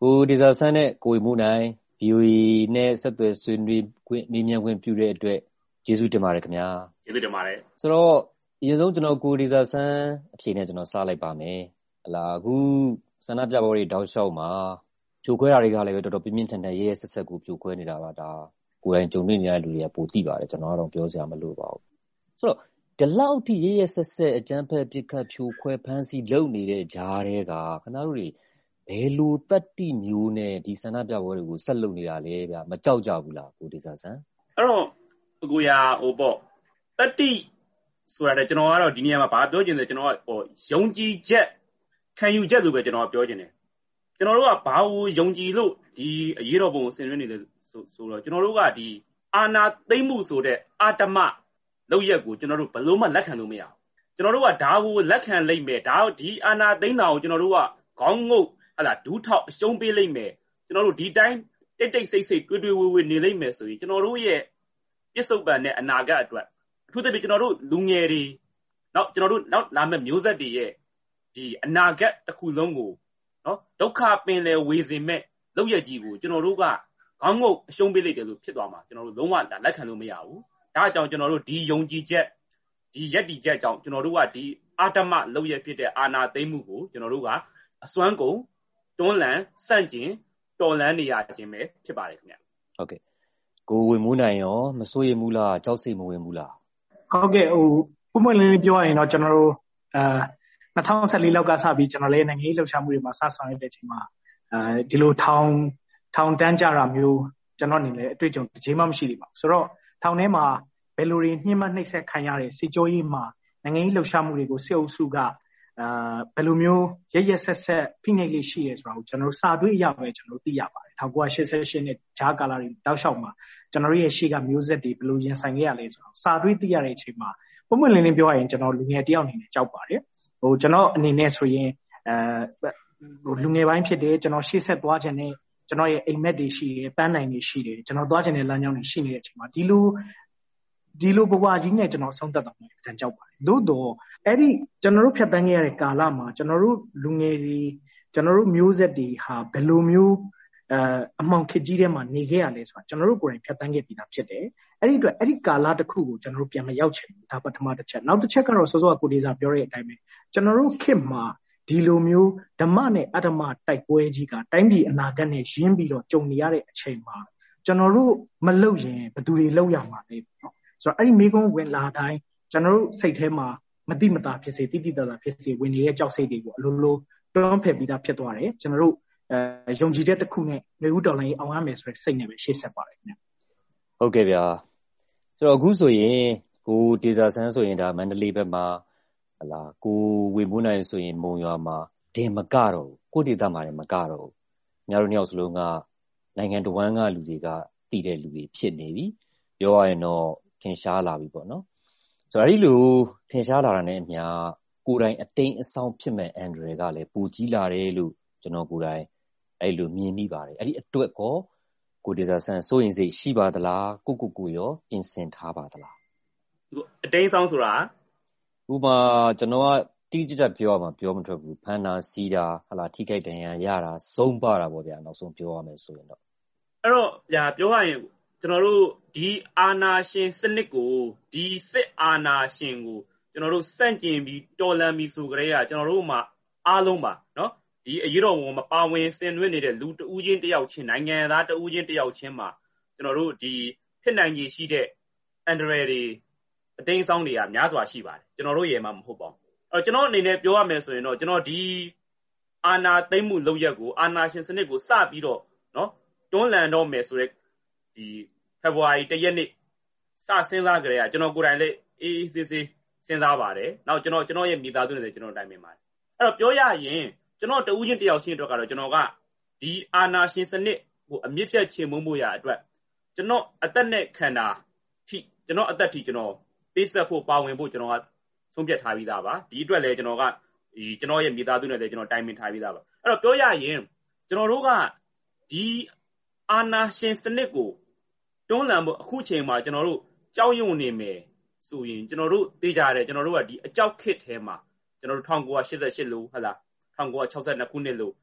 ကိုဒေဇာဆန်းနဲ့ကိုဝေမိုးနိုင် VOA နဲ့ဆက်သွယ်ဆွေးနွေးခွင့်မေးမြန်းခွင့်ပြုတဲ့အတွက်ကျေးဇူးတင်ပါတယ်ခင်ဗျာကျေးဇူးတင်ပါတယ်ဆိုတော့အရင်ဆုံးကျွန်တော်ကိုဒေဇာဆန်းအဖြေနဲ့ကျွန်တော်စလိုက်ပါမယ်အခုဆန္ဒပြပွဲတွေတောက်လျှောက်မှာဖြိုခွဲတာတွေကလည်းတော်တော်ပြင်းပြင်းထန်ထန်ရဲရဲဆက်ဆက်ကိုဖြိုခွဲနေတာပါဒါကိုယ်တိုင်ကြုံတွေ့နေရတဲ့လူတွေကပိုသိပါတယ်ကျွန်တော်ကတော့ပြောစရာမလိုပါဘူးဆိုတော့ဒီလောက်ထိရဲရဲဆက်ဆက်အကြမ်းဖက်ပစ်ခတ်ဖြိုခွဲဖမ်းဆီးလုပ်နေတဲ့ကြားတွေကခဏတို့တွေဘယ်လိုတတ်တိမျိုးနဲ့ဒီဆန္ဒပြပွဲတွေကိုဆက်လုပ်နေတာလဲဗျမကြောက်ကြဘူးလားကိုဒေဇာဆန်းအဲ့တော့ကိုရပေါ့တတ်တိဆိုတာလည်းကျွန်တော်ကတော့ဒီနေရာမှာဘာပြောချင်လဲကျွန်တော်ကယုံကြည်ချက်ခံယူချက်လို့ပဲကျွန်တော်ပြောချင်တယ်ကျွန်တော်တို့ကဘာကိုယုံကြည်လို့ဒီအရေးတော်ပုံကိုဆင်နွှဲနေလဲဆိုတော့ကျွန်တော်တို့ကဒီအာဏာသိမ်းမှုဆိုတဲ့အာတမလောက်ရက်ကိုကျွန်တော်တို့ဘယ်လို့မှလက်ခံလို့မရဘူးကျွန်တော်တို့ကဒါကိုလက်ခံလိုက်မယ်ဒါဒီအာဏာသိမ်းတာကိုကျွန်တော်တို့ကခေါင်းငုတ်ဒူးထောက်အရှုံးပေးလိုက်မယ်ကျွန်တော်တို့ဒီတိုင်းတိတ်တိတ်ဆိတ်ဆိတ်တွေ့တွေ့ဝေဝေနေလိုက်မယ်ဆိုရင်ကျွန်တော်တို့ရဲ့ပြစ္ဆုတ်ပံနဲ့အနာဂတ်အတွက်အထူးသဖြင့်ကျွန်တော်တို့လူငယ်တွေနောက်ကျွန်တော်တို့နောက်လာမယ့်မျိုးဆက်တွေရဲ့ဒီအနာဂတ်တစ်ခုလုံးကိုနော်ဒုက္ခပင်လယ်ဝေစေမဲ့လောက်ရကြီးကိုကျွန်တော်တို့ကခေါင်းငုတ်အရှုံးပေးလိုက်တယ်လို့ဖြစ်သွားမှာကျွန်တော်တို့လုံးဝလက်ခံလို့မရဘူးဒါကြောင့်ကျွန်တော်တို့ဒီယုံကြည်ချက်ဒီယက်တီချက်ကြောင့်ကျွန်တော်တို့ကဒီအာတမလောက်ရဖြစ်တဲ့အာနာသိမ်းမှုကိုကျွန်တော်တို့ကအစွမ်းကုန်တွန်းလှန်စန့်ကျင်တော်လှန်နေရခြင်းပဲဖြစ်ပါတယ်ခင်ဗျဟုတ်ကဲ့ကိုဝေမိုးနိုင်ရောမစိုးရိမ်ဘူးလားကြောက်စိတ်မဝင်ဘူးလားဟုတ်ကဲ့ဥပမာလေးပြောရရင်တော့ကျွန်တော်တို့2014လောက်ကစပြီးကျွန်တော်လည်းနိုင်ငံရေးလှုပ်ရှားမှုတွေမှာစဆောင်ရတဲ့အချိန်မှာဒီလိုထောင်တန်းကြတာမျိုးကျွန်တော်အနေနဲ့အတွေ့အကြုံတစ်ချိန်မှမရှိသေးပါဘူးဆိုတော့ထောင်ထဲမှာဘယ်လိုတွေညှဉ်းပန်းနှိပ်စက်ခံရတဲ့စစ်ကြောရေးမှာနိုင်ငံရေးလှုပ်ရှားမှုတွေကိုစစ်အုပ်စုကဘယ်လိုမျိုးရရက်ဆက်ဆက်ဖိနှိပ်လေးရှိရဲဆိုတာကိုကျွန်တော်တို့စာတွေ့အရပဲကျွန်တော်တို့သိရပါတယ်1988နဲ့ဂျာကာလာတွေတောက်လျှောက်မှာကျွန်တော်ရဲ့ရှေ့ကမျိုးဆက်တွေဘယ်လိုရင်ဆိုင်ခဲ့ရလဲဆိုတော့စာတွေ့သိရတဲ့အချိန်မှာပုံမှန်လင်းလင်းပြောရရင်ကျွန်တော်လူငယ်တယောက်အနေနဲ့ကြောက်ပါတယ်ကျွန်တော်အနေနဲ့ဆိုရင်လူငယ်ပိုင်းဖြစ်တယ်ကျွန်တော်ရှေ့ဆက်သွားခြင်းနဲ့ကျွန်တော်ရဲ့အိမ်မက်တွေရှိတယ်ပန်းနိုင်တွေရှိတယ်ကျွန်တော်သွားခြင်းနဲ့လမ်းကြောင်းတွေရှိနေတဲ့အချိန်မှာဒီလိုဘဝကြီးနဲ့ကျွန်တော်ဆုံးသက်တာမျိုးအတန်ကြောက်ပါတယ်သို့တော့အဲ့ဒီကျွန်တော်တို့ဖြတ်တန်းခဲ့ရတဲ့ကာလမှာကျွန်တော်တို့လူငယ်တွေကျွန်တော်တို့မျိုးဆက်တွေဟာဘယ်လိုမျိုးအမှောင်ခေတ်ကြီးထဲမှာနေခဲ့ရလဲဆိုတာကျွန်တော်တို့ကိုယ်တိုင်ဖြတ်တန်းခဲ့ပြီးသားဖြစ်တယ်အဲ့ဒီအတွက်အဲ့ဒီကာလတစ်ခုကိုကျွန်တော်တို့ပြန်မရောက်ချင်ဘူးဒါပထမတစ်ချက်နောက်တစ်ချက်ကတော့စောစောကကိုဒေဇာပြောတဲ့အတိုင်းပဲကျွန်တော်တို့ခေတ်မှာဒီလိုမျိုးဓမ္မနဲ့အဓမ္မတိုက်ပွဲကြီးကတိုင်းပြည်အနာဂတ်နဲ့ရင်းပြီးတော့ကြုံနေရတဲ့အချိန်မှာကျွန်တော်တို့မလုပ်ရင်ဘယ်သူတွေလုပ်ရမှာလဲပေါ့ဆိုတော့အဲ့ဒီမိကုန်းဝင်လာတိုင်းကျွန်တော်တို့စိတ်ထဲမှာမတိမတာဖြစ်စေတိတိတတာဖြစ်စေဝင်နေတဲ့ကြောက်စိတ်တွေကိုအလိုလိုတွန်းဖက်ပြီးသားဖြစ်သွားတယ်ကျွန်တော်တို့ယုံကြည်ချက်တစ်ခုနဲ့နေဦးတော်လိုင်းအောင်ရမယ်ဆိုတဲ့စိတ်နဲ့ပဲရှေ့ဆက်ပါတယ်ခင်ဗျဟုတ်ကဲ့ဗျာဆိုတော့အခုဆိုရင်ကိုဒေဇာဆန်းဆိုရင်ဒါမန္တလေးဘက်မှာကိုဝေမိုးနိုင်ဆိုရင်မုံရွာမှာတင်မကတော့ကိုဒေသမှာလည်းမကတော့ညတို့နှစ်ယောက်စလုံးကနိုင်ငံတော်ဝန်ကလူတွေကတည်တဲ့လူတွေဖြစ်နေပြီပြောရရင်တော့ထင်ရှားလာပြီပေါ့နော်ဆိုတော့အဲ့ဒီလိုထင်ရှားလာတာနဲ့အမျှကိုယ်တိုင်အတိမ်အဆောင်ဖြစ်မဲ့အန်ဒရယ်ကလည်းပူကြီးလာတယ်လို့ကျွန်တော်ကိုယ်တိုင်အဲ့လိုမြင်မိပါတယ်အဲ့ဒီအတွက်ကိုဒေဇာဆန်းစိုးရင်စိတ်ရှိပါသလားကိုရောပြင်ဆင်ထားပါသလားအတိမ်ဆောင်ဆိုတာဥပမာကျွန်တော်ကတိကျပြောရမှာပြောမထွက်ဘူးဖန်တာစီးတာထိခိုက်ဒဏ်ရာရတာဆုံးပါတာပေါ့ဗျာနောက်ဆုံးပြောရမယ်ဆိုရင်တော့အဲ့တော့ပြောရရင်ကျွန်တော်တို့ဒီအာဏာရှင်စနစ်ကိုဒီစစ်အာဏာရှင်ကိုကျွန်တော်တို့စန့်ကျင်ပြီးတော်လှန်ပြီးဆိုကြတဲ့ကျွန်တော်တို့မှာအားလုံးပါနော်ဒီအရေးတော်ပုံမှာပါဝင်ဆင်နွှဲနေတဲ့လူတဦးချင်းတယောက်ချင်းနိုင်ငံသားတဦးချင်းတယောက်ချင်းမှာကျွန်တော်တို့ဒီဖြစ်နိုင်ကြီးရှိတဲ့အန်ဒရယ်တွေအတိမ်ဆောင်တွေကများစွာရှိပါတယ်ကျွန်တော်တို့ရေမှာမဟုတ်ပါဘူးအဲ့တော့ကျွန်တော်အနေနဲ့ပြောရမယ်ဆိုရင်တော့ကျွန်တော်ဒီအာဏာသိမ်းမှုလုပ်ရက်ကိုအာဏာရှင်စနစ်ကိုစပြီးတော့နော်တွန်းလှန်တော့မယ်ဆိုတဲ့ဒီဖေဖော်ဝါရီ1ရက်နေ့စစဉ်းစားကြရကျွန်တော်ကိုယ်တိုင်လည်းအေးဆေးဆေးစဉ်းစားပါတယ်နောက်ကျွန်တော်ရဲ့မိသားစုနဲ့ကျွန်တော်တိုင်ပင်ပါတယ်အဲ့တော့ပြောရရင်ကျွန်တော်တဦးချင်းတယောက်ချင်းအတွက်ကတော့ကျွန်တော်ကဒီအာဏာရှင်စနစ်ကိုအမြင့်ဖြတ်ချေမှုန်းဖို့ရအတွက်ကျွန်တော်အသက်နဲ့ခန္ဓာထိကျွန်တော်အသက်ထိကျွန်တော်ပေးဆက်ဖို့ပါဝင်ဖို့ကျွန်တော်ကဆုံးဖြတ်ထားပြီးသားပါဒီအတွက်လည်းကျွန်တော်ကကျွန်တော်ရဲ့မိသားစုနဲ့လည်းကျွန်တော်တိုင်ပင်ထားပြီးသားပါအဲ့တော့ပြောရရင်ကျွန်တော်တို့ကဒီအာဏာရှင်စနစ်ကိုတွန်းလှန်ဖို့အခုချိန်မှာကျွန်တော်တို့ကြောက်ရွံ့နေမယ်ဆိုရင်ကျွန်တော်တို့သိကြတယ်ကျွန်တော်တို့ကဒီအကြောက်ခစ်ထဲမှာကျွန်တော်တို့1988လို့1962ခုနှစ်လို့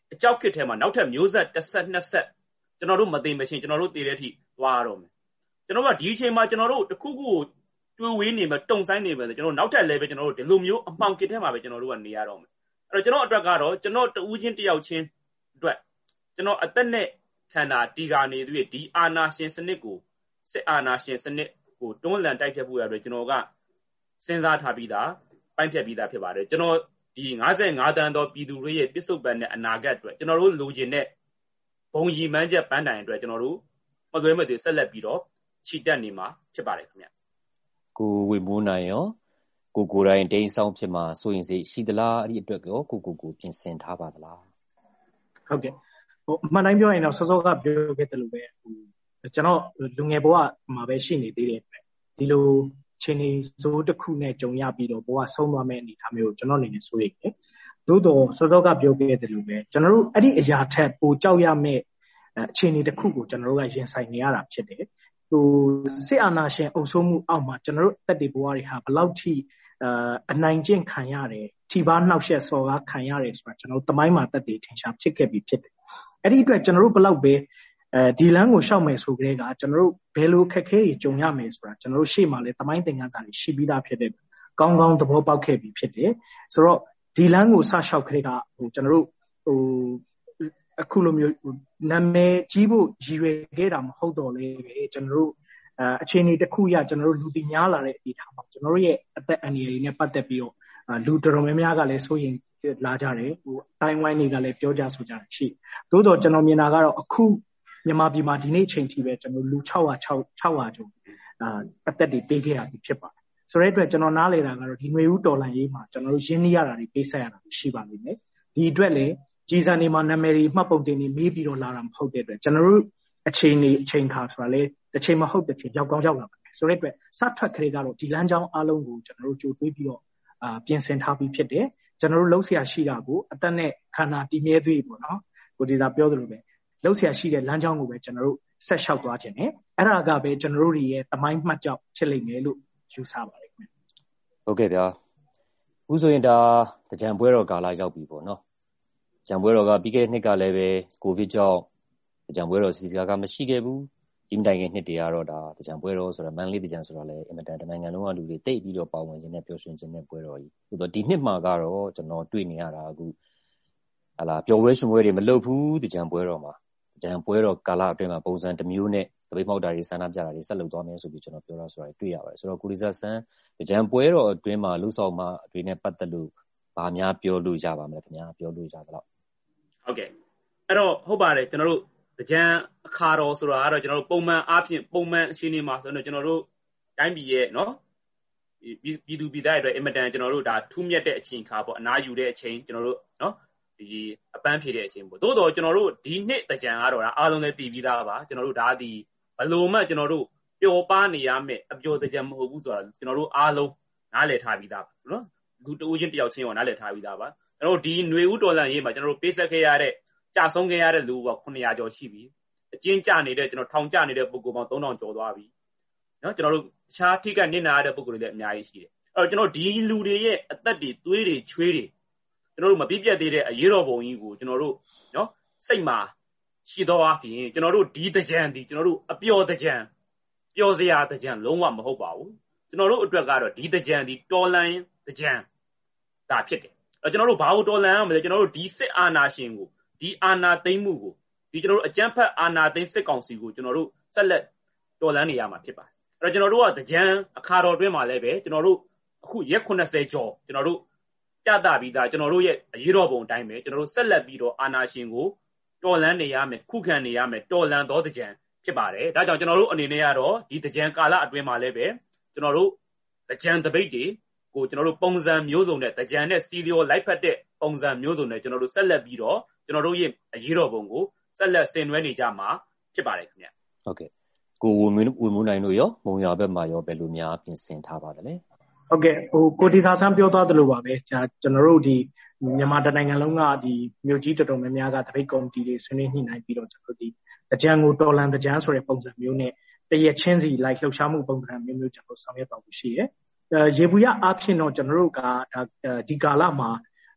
အကြောက်ခစ်ထဲမှာနောက်ထပ်မျိုးဆက်တစ်ဆက်နှစ်ဆက်ကျွန်တော်တို့မသိမချင်းကျွန်တော်တို့တည်တဲ့အထိသွားတော့မယ်ကျွန်တော်ကဒီအချိန်မှာကျွန်တော်တို့တစ်ခုခုကိုတွေးဝေးနေမယ်တုံဆိုင်နေမယ်ဆိုကျွန်တော်နောက်ထပ် level ကျွန်တော်တို့ဒီလိုမျိုးအမှောင်ကစ်ထဲမှာပဲကျွန်တော်တို့ကနေရတော့မယ်အဲ့တော့ကျွန်တော်အတွက်ကတော့ကျွန်တော်တူးချင်းတယောက်ချင်းအတွက်ကျွန်တော်အသက်နဲ့ခန္ဓာတီကာနေသေးဒီအာနာရှင်စနစ်ကိုစစ်အာနာရှင်စနစ်ကိုတွန်းလှန်တိုက်ဖြတ်ဖို့ရတဲ့ကျွန်တော်ကစဉ်းစားထားပြီးသားပိုင်းဖြတ်ပြီးသားဖြစ်ပါတယ်ကျွန်တော်ဒီ55တန်းသောပြည်သူတွေရဲ့ပြစ္ဆုတ်ပံနဲ့အနာဂတ်အတွက်ကျွန်တော်တို့လိုချင်တဲ့ဘုံရီမှန်းချက်ပန်းတိုင်အတွက်ကျွန်တော်တို့မသွေးမသွေးဆက်လက်ပြီးတော့ခြိတက်နေမှာဖြစ်ပါတယ်ခင်ဗျကိုဝေမိုးနိုင်ရောကိုတိုင်းတိန်းဆောင်ဖြစ်မှာစိုးရင်စိတ်ရှိသလားအဲ့ဒီအတွက်ရောကိုပြင်ဆင်ထားပါသလားဟုတ်ကဲ့အမှန်တိုင်းပြောရင်တော့စောစောကပြောခဲ့တယ်လို့ပဲကျွန်တော်လူငယ်ဘဝမှာပဲရှိနေသေးတယ်ဒီလိုချင်းနေစိုးတစ်ခုနဲ့ကြုံရပြီးတော့ဘဝဆုံးသွားမယ့်အနေအထားမျိုးကျွန်တော်အနေနဲ့စိုးရိမ်တယ်သို့တော့စောစောကပြောခဲ့တယ်လို့ပဲကျွန်တော်တို့အဲ့ဒီအရာထက်ပိုကြောက်ရမယ့်အခြေအနေတစ်ခုကိုကျွန်တော်တို့ကရင်ဆိုင်နေရတာဖြစ်တယ်စစ်အာဏာရှင်အုပ်စိုးမှုအောက်မှာကျွန်တော်တို့တက်တည်ဘဝတွေဟာဘယ်လောက်ထိအနိုင်ကျင့်ခံရတယ်ထိပါနှောက်ယှက်စော်ကားခံရတယ်ဆိုတာကျွန်တော်တို့တမိုင်းမှာတက်တည်ထင်ရှားဖြစ်ခဲ့ပြီးဖြစ်တယ်အဲ့ဒီအတွက်ကျွန်တော်တို့ဘယ်လောက်ပဲဒီလမ်းကိုရှောက်မယ်ဆိုကြတဲ့ကကျွန်တော်တို့ဘယ်လိုခက်ခဲတွေကြုံရမယ်ဆိုတာကျွန်တော်တို့ရှေ့မှာလည်းတမိုင်းသင်ခန်းစာတွေရှိပြီးသားဖြစ်တဲ့ကောင်းကောင်းသဘောပေါက်ခဲ့ပြီးဖြစ်တယ်ဆိုတော့ဒီလမ်းကိုစလျှောက်ခဲ့တဲ့ကကျွန်တော်တို့အခုလိုမျိုးနာမည်ကြီးဖို့ရည်ရွယ်ခဲ့တာမဟုတ်တော့လေကျွန်တော်တို့အခြေအနေတစ်ခုရကျွန်တော်တို့လူသိများလာတဲ့အနေအထားမှာကျွန်တော်တို့ရဲ့အသက်အန္တရာယ်တွေနဲ့ပတ်သက်ပြီးတော့လူတော်တော်များများကလည်းစိုးရိမ်လာကြတယ်တိုင်းဝိုင်းတွေကလည်းပြောကြဆိုကြတယ်ရှိသို့တော့ကျွန်တော်မြင်တာကတော့အခုမြန်မာပြည်မှာဒီနေ့ချိန်ထိပဲကျွန်တော်လူ600ကျော်အသက်တွေပေးခဲ့ရပြီဖြစ်ပါတယ်ဆိုတဲ့အတွက်ကျွန်တော်နားလည်တာကတော့ဒီຫນွေဦးတော်လှန်ရေးမှာကျွန်တော်တို့ရင်းနှီးရတာတွေပေးဆက်ရတာရှိပါလိမ့်မယ်ဒီအတွက်လည်းကြီးစံနေမှာနာမည်တွေမှတ်ပုံတင်တွေမေးပြီးတော့လာတာမဟုတ်တဲ့အတွက်ကျွန်တော်တို့အချိန်ခါဆိုတာလေတစ်ချိန်မဟုတ်တစ်ချိန်ရောက်ကောင်းရောက်လာပါတယ်ဆိုတဲ့အတွက်စထွက်ခရီးကတော့ဒီလမ်းကြောင်းအားလုံးကိုကျွန်တော်တို့ကြိုတွေးပြီးတော့ပြင်ဆင်ထားပြီးဖြစ်တယ်ကျွန်တော်တို့လှုပ်ရှားရှိတာကိုအသက်နဲ့ခန္ဓာတည်မြဲသေးပေါ့နော်ကိုဒီသာပြောသလိုပဲလှုပ်ရှားရှိတဲ့လမ်းကြောင်းကိုပဲကျွန်တော်တို့ဆက်လျှောက်သွားခြင်းနဲ့အဲ့ဒါကပဲကျွန်တော်တို့ရဲ့တမိုင်းမှတ်ကြောက်ဖြစ်လိမ့်မယ်လို့ယူဆပါတယ်ခင်ဗျဟုတ်ကဲ့ဗျာအခုဆိုရင်ဒါကြံပွဲတော်ကာလရောက်ပြီပေါ့နော်ကြံပွဲတော်ကပြီးခဲ့တဲ့နှစ်ကလည်းပဲကိုဗစ်ကြောင့်ကြံပွဲတော်စီစီကမရှိခဲ့ဘူးဒီမတိုင်ခင်နှစ်တွေကတော့ဒါကြံပွဲတော်ဆိုတာမန်လေးကြံဆိုတာလည်းအင်မတန်တနိုင်ငံလုံးကလူတွေတိတ်ပြီးတော့ပါဝင်ခြင်းနဲ့ပျော်ရွှင်ခြင်းနဲ့ပွဲတော်ကြီးဆိုတော့ဒီနှစ်မှာကတော့ကျွန်တော်တွေ့နေရတာအခုဟလာပျော်ပွဲရှင်ပွဲတွေမလုပ်ဘူးကြံပွဲတော်မှာကြံပွဲတော်ကာလအတွင်းမှာပုံစံတစ်မျိုးနဲ့တပိတ်မောက်တာတွေဆန္ဒပြတာတွေဆက်လုပ်သွားမယ်ဆိုပြီးကျွန်တော်ပြောတာဆိုတာတွေ့ရပါတယ်ဆိုတော့ကိုရီးယားဆန်းကြံပွဲတော်အတွင်းမှာလူဆောင်မတွေနဲ့ပတ်သက်လို့ဗာများပြောလို့ရပါမလဲခင်ဗျာပြောလို့ရသလောက်ဟုတ်ကဲ့အဲ့တော့ဟုတ်ပါတယ်ကျွန်တော်တို့ကြံအခါတော်ဆိုတာကတော့ကျွန်တော်တို့ပုံမှန်အားဖြင့်ပုံမှန်အချိန်မှာဆိုတော့ကျွန်တော်တို့တိုင်းပြည်ရဲ့နော်ပြည်သူပြည်သားတွေအတွက်အင်မတန်ကျွန်တော်တို့ဒါထူးမြတ်တဲ့အချိန်ခါပေါ့အနားယူတဲ့အချိန်ကျွန်တော်တို့နော်ဒီအပန်းဖြေတဲ့အချိန်ပေါ့သို့တော့ကျွန်တော်တို့ဒီနှစ်ကြံကတော့ဒါအားလုံးလည်းတည်ပြီးသားပါကျွန်တော်တို့ဒါဒီဘလို့မှကျွန်တော်တို့ပျော်ပါနေရမယ်အပျော်ကြံမဟုတ်ဘူးဆိုတာကျွန်တော်တို့အားလုံးနားလည်ထားပြီးသားပါနော်လူတဦးချင်းတယောက်ချင်းကိုနားလည်ထားပြီးသားပါကျွန်တော်တို့ဒီຫນွေဦးတော်လှန်ရေးမှာကျွန်တော်တို့ပေးဆက်ခဲ့ရတဲ့ကြာဆုံးခဲ့ရတဲ့လူပေါင်း900ကျော်ရှိပြီအကျဉ်းကျနေတဲ့ကျွန်တော်ထောင်ကျနေတဲ့ပုဂ္ဂိုလ်ပေါင်း3000ကျော်သွားပြီနော်ကျွန်တော်တို့တခြားထိကနစ်နာရတဲ့ပုဂ္ဂိုလ်တွေလည်းအများကြီးရှိတယ်အဲ့တော့ကျွန်တော်ဒီလူတွေရဲ့အသက်တွေသွေးတွေချွေးတွေကျွန်တော်တို့မပြည့်ပြတ်သေးတဲ့အရေးတော်ပုံကြီးကိုကျွန်တော်တို့နော်စိတ်မှာရှိသောအပြင်ကျွန်တော်တို့ဒီကြံဒီကျွန်တော်တို့အပျော်ကြံပျော်စရာကြံလုံးဝမဟုတ်ပါဘူးကျွန်တော်တို့အတွက်ကတော့ဒီကြံဒီတော်လန်ကြံဒါဖြစ်တယ်အဲ့ကျွန်တော်တို့ဘာလို့တော်လန်ရမလဲကျွန်တော်တို့ဒီစစ်အာဏာရှင်ကိုဒီအာဏာသိမ်းမှုကိုဒီကျွန်တော်တို့အကြမ်းဖက်အာဏာသိမ်းစစ်ကောင်စီကိုကျွန်တော်တို့ဆက်လက်တော်လှန်နေရမှာဖြစ်ပါတယ်အဲ့တော့ကျွန်တော်တို့ကကြံအခါတော်တွင်းမှာလည်းပဲကျွန်တော်တို့အခုရက်80ကျော်ကျွန်တော်တို့ပြသပြီးသားကျွန်တော်တို့ရဲ့အရေးတော်ပုံအတိုင်းပဲကျွန်တော်တို့ဆက်လက်ပြီးတော့အာဏာရှင်ကိုတော်လှန်နေရမယ်ခုခံနေရမယ်တော်လှန်သောကြံဖြစ်ပါတယ်ဒါကြောင့်ကျွန်တော်တို့အနေနဲ့ကတော့ဒီကြံကာလအတွင်းမှာလည်းပဲကျွန်တော်တို့ကြံတပိတ်တွေကိုကျွန်တော်တို့ပုံစံမျိုးစုံနဲ့ကြံနဲ့စီလီယိုလိုက်ဖက်တဲ့ပုံစံမျိုးစုံနဲ့ကျွန်တော်တို့ဆက်လက်ပြီးတော့ကျွန်တော်တို့ရဲ့အရေးတော်ပုံကိုဆက်လက်ဆင်နွှဲနေကြမှာဖြစ်ပါတယ်ခင်ဗျဟုတ်ကဲ့ကိုဝမိုးနိုင်တို့ရောမုံရွာဘက်မှာရောဘယ်လိုများပြင်ဆင်ထားပါသလဲဟုတ်ကဲ့ကိုဒီသာဆန်းပြောသွားသလိုပါပဲကျွန်တော်တို့ဒီမြန်မာတနိုင်ငံလုံးကဒီမြို့ကြီးတော်တော်များများကတပိတ်ကော်မတီတွေဆွေးနွေးညှိနှိုင်းပြီးတော့ကျွန်တော်တို့ဒီကြံကိုတော်လန်ကြံဆိုတဲ့ပုံစံမျိုးနဲ့တရက်ချင်းစီလိုက်လှုပ်ရှားမှုပုံစံမျိုးကျွန်တော်ဆောင်ရွက်ပါဖို့ရှိတယ်ရေဘူးရအားဖြင့်တော့ကျွန်တော်တို့ကဒီကာလမှာ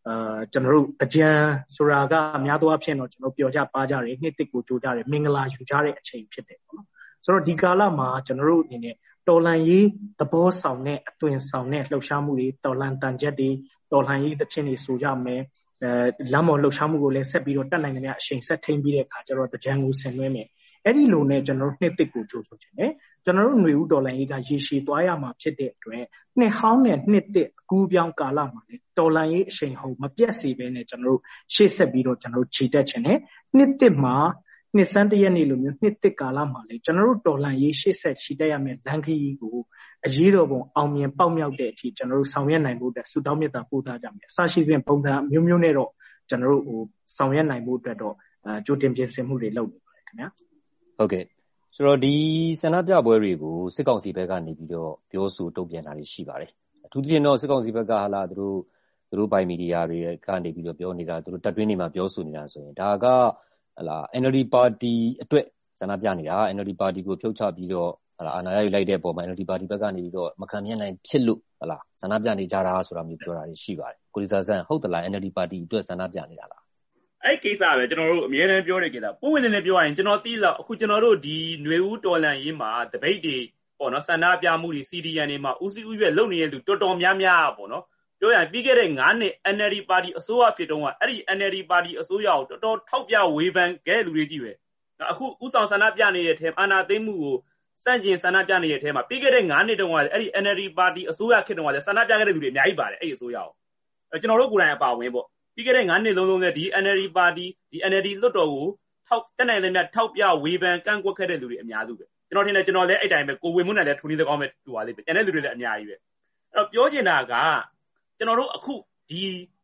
ကျွန်တော်တို့ကြံဆိုတာကအများသောအားဖြင့်တော့ကျွန်တော်ပြောကြပါကြတယ်နှစ်တစ်ကိုကြိုးကြတယ်မင်္ဂလာယူကြတဲ့အချိန်ဖြစ်တယ်ပေါ့နော်ဆိုတော့ဒီကာလမှာကျွန်တော်တို့အနေနဲ့တော်လှန်ရေးသဘောဆောင်တဲ့အသွင်ဆောင်တဲ့လှုပ်ရှားမှုတွေတော်လှန်တန်ချက်တွေတော်လှန်ရေးသဖြင့်တွေဆိုကြမယ်လမ်းပေါ်လှုပ်ရှားမှုကိုလည်းဆက်ပြီးတော့တက်နိုင်ကြတဲ့အချိန်ဆက်ထိန်ပြီးတဲ့အခါကျတော့ကြံကိုဆင်နွှဲမယ်အဲ့ဒီလိုနဲ့ကျွန်တော်တို့နှစ်တစ်ကိုကြိုးဆိုခြင်းနဲ့ကျွန်တော်တို့ຫນွေဦးတော်လှန်ရေးကရေရှည်သွားရမှာဖြစ်တဲ့အတွက်နှစ်ဟောင်းနဲ့နှစ်တစ်အကူပြောင်းကာလမှာလည်းတော်လှန်ရေးအချိန်ဟုတ်မပြတ်စေဘဲနဲ့ကျွန်တော်တို့ရှေ့ဆက်ပြီးတော့ကျွန်တော်တို့ခြေတက်ခြင်းနဲ့နှစ်တစ်မှာနှစ်စန်းတရက်နေ့လိုမျိုးနှစ်တစ်ကာလမှာလည်းကျွန်တော်တို့တော်လှန်ရေးရှေ့ဆက်ခြေတက်ရမယ့်လမ်းခရီးကိုအရေးတော်ပုံအောင်မြင်ပေါက်မြောက်တဲ့အထိကျွန်တော်တို့ဆောင်ရွက်နိုင်ဖို့အတွက်ဆုတောင်းမေတ္တာပို့သကြမယ်အစရှိစဉ်ပုံစံမျိုးမျိုးနဲ့တော့ကျွန်တော်တို့ဆောင်ရွက်နိုင်ဖို့အတွက်တော့ကြိုတင်ပြင်ဆင်မှုတွေလုပ်နေပါတယ်ခင်ဗျာဟုတ်ကဲ့ဆိုတော့ဒီဆန္ဒပြပွဲတွေကိုစစ်ကောင်စီဘက်ကနေပြီးတော့ပြောဆိုတုံ့ပြန်တာတွေရှိပါတယ်အထူးသဖြင့်တော့စစ်ကောင်စီဘက်ကဟာလာသူတို့ပိုင်မီဒီယာတွေကနေပြီးတော့ပြောနေတာသူတို့တပ်တွင်းတွေမှာပြောဆိုနေတာဆိုရင်ဒါကဟလာ NLD ပါတီအတွက်ဆန္ဒပြနေတာ NLD ပါတီကိုဖြုတ်ချပြီးတော့ဟလာအာဏာရယူလိုက်တဲ့ပုံမှာ NLD ပါတီဘက်ကနေပြီးတော့မခံမြင်နိုင်ဖြစ်လို့ဟလာဆန္ဒပြနေကြတာဆိုတာမျိုးပြောတာတွေရှိပါတယ်ကိုလီဆာဆန်ဟုတ်သလား NLD ပါတီအတွက်ဆန္ဒပြနေတာလားအဲ့ကိစ္စပဲကျွန်တော်တို့အများနဲ့ပြောတဲ့ကိစ္စပုံဝင်နေပြောရရင်ကျွန်တော်သိလောက်အခုကျွန်တော်တို့ဒီຫນွေဦးတော်လှန်ရေးမှာတပိတ်တွေပေါ့နော်ဆန္ဒပြမှုတွေ CDN တွေမှာဦးစီးဦးရွက်လုပ်နေတဲ့သူတော်တော်များများပေါ့နော်ပြောရရင်ပြီးခဲ့တဲ့9နှစ် NLD ပါတီအစိုးရဖြစ်တုန်းကအဲ့ဒီ NLD ပါတီအစိုးရကိုတော်တော်ထောက်ပြဝေဖန်ခဲ့တဲ့လူတွေကြီးပဲအခုဥဆောင်ဆန္ဒပြနေတဲ့ထဲအာဏာသိမ်းမှုကိုစန့်ကျင်ဆန္ဒပြနေတဲ့ထဲမှာပြီးခဲ့တဲ့9နှစ်တုန်းကအဲ့ဒီ NLD ပါတီအစိုးရခေတ်တုန်းကလည်းဆန္ဒပြခဲ့တဲ့လူတွေအများကြီးပါတယ်အဲ့ဒီအစိုးရကိုကျွန်တော်တို့ကိုယ်တိုင်အပါဝင်ပေါ့ပြီးခဲ့တဲ့9နှစ်လုံးလုံးနဲ့ဒီ NLD ပါတီဒီ NLD လွှတ်တော်ကိုတက်နိုင်တဲ့များထောက်ပြဝေဖန်ကန့်ကွက်ခဲ့တဲ့လူတွေအများစုပဲကျွန်တော်ထင်တယ်ကျွန်တော်လည်းအဲ့တိုင်းပဲကိုဝေမှုနဲ့လည်းထူနေတကောင်းပဲတူပါလိမ့်မယ်ကျန်တဲ့လူတွေလည်းအများကြီးပဲအဲ့တော့ပြောချင်တာကကျွန်တော်တို့အခုဒီ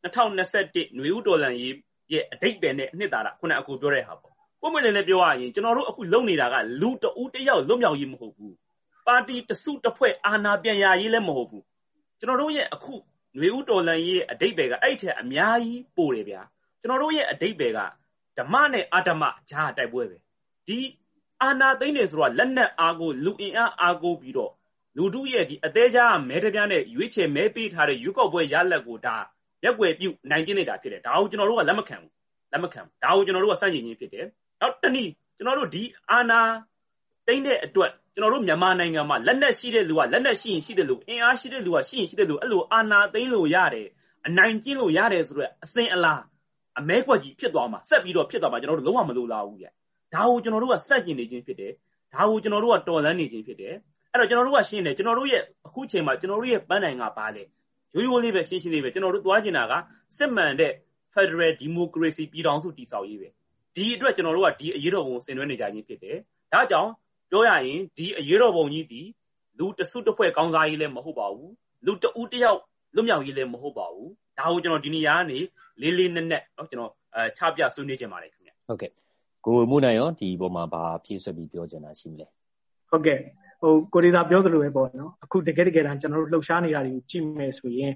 2021ຫນွေဦးတော်လှန်ရေးရဲ့အတိတ်ပဲနဲ့အနှစ်သာရခုနအခုပြောတဲ့ဟာပေါ့ပုံမှန်လည်းပြောရရင်ကျွန်တော်တို့အခုလုပ်နေတာကလူတဦးတယောက်လွတ်မြောက်ရေးမဟုတ်ဘူးပါတီတစုတစ်ဖွဲ့အာဏာပြန်ရရေးလည်းမဟုတ်ဘူးကျွန်တော်တို့ရဲ့အခုຫນွေဦးတော်လှန်ရေးအတိတ်ပဲကအဲ့ထက်အများကြီးပိုတယ်ဗျာကျွန်တော်တို့ရဲ့အတိတ်ပဲကဓမ္မနဲ့အဓမ္မဂျာတိုက်ပွဲပဲဒီအာဏာသိမ်းတယ်ဆိုတော့လက်နက်အားကိုလူအင်အားအားကိုပြီးတော့လူတို့ရဲ့ဒီအသေးကြားမဲတပြားနဲ့ရွေးချယ်မဲပေးထားတဲ့ရွေးကောက်ပွဲရလဒ်ကိုဒါရက်ွယ်ပြုတ်နိုင်ကျင့်နေတာဖြစ်တယ်ဒါကိုကျွန်တော်တို့ကလက်မခံဘူးဒါကိုကျွန်တော်တို့ကစန့်ကျင်ခြင်းဖြစ်တယ်နောက်တနည်းကျွန်တော်တို့ဒီအာဏာသိမ်းတဲ့အတွက်ကျွန်တော်တို့မြန်မာနိုင်ငံမှာလက်နက်ရှိတဲ့လူကလက်နက်ရှိရင်ရှိတယ်လို့အင်အားရှိတဲ့လူကရှိရင်ရှိတယ်လို့အဲ့လိုအာဏာသိမ်းလို့ရတယ်အနိုင်ကျင့်လို့ရတယ်ဆိုတော့အစင်အလားအမဲကွက်ကြီးဖြစ်သွားမှာဆက်ပြီးတော့ဖြစ်သွားမှာကျွန်တော်တို့လုံးဝမလိုလားဘူးဗျဒါကိုကျွန်တော်တို့ကစန့်ကျင်နေခြင်းဖြစ်တယ်ဒါကိုကျွန်တော်တို့ကတော်လှန်နေခြင်းဖြစ်တယ်အဲ့တော့ကျွန်တော်တို့ကရှင်းတယ်ကျွန်တော်တို့ရဲ့အခုချိန်မှာကျွန်တော်တို့ရဲ့ပန်းတိုင်ကဘာလဲရိုးရိုးလေးပဲရှင်းလေးပဲကျွန်တော်တို့သွားချင်တာကစစ်မှန်တဲ့ Federal Democracy ပြည်ထောင်စုတည်ဆောက်ရေးပဲဒီအတွက်ကျွန်တော်တို့ကဒီအရေးတော်ပုံဆင်နွှဲနေကြခြင်းဖြစ်တယ်ဒါကြောင့်ပြောရရင်ဒီအရေးတော်ပုံကြီးဒီလူတစုတစ်ဖွဲ့ကောင်းစားရေးလည်းမဟုတ်ပါဘူးလူတဦးတယောက်လွတ်မြောက်ရေးလည်းမဟုတ်ပါဘူးဒါကိုကျွန်တော်ဒီနေရာကနေလေးလေးနက်နက်เนาะကျွန်တော်ချပြဆွေးနွေးခြင်းပါတယ်ခင်ဗျဟုတ်ကဲ့ကိုမှုနိုင်ရောဒီပေါ်မှာဘာဖြည့်ဆွတ်ပြီးပြောချင်တာရှိမလဲဟုတ်ကဲ့ကိုရီးသာပြောသလိုပဲပေါ့နော်အခုတကယ်တမ်းကျွန်တော်တို့လှုပ်ရှားနေတာတွေကိုကြည့်မယ်ဆိုရင်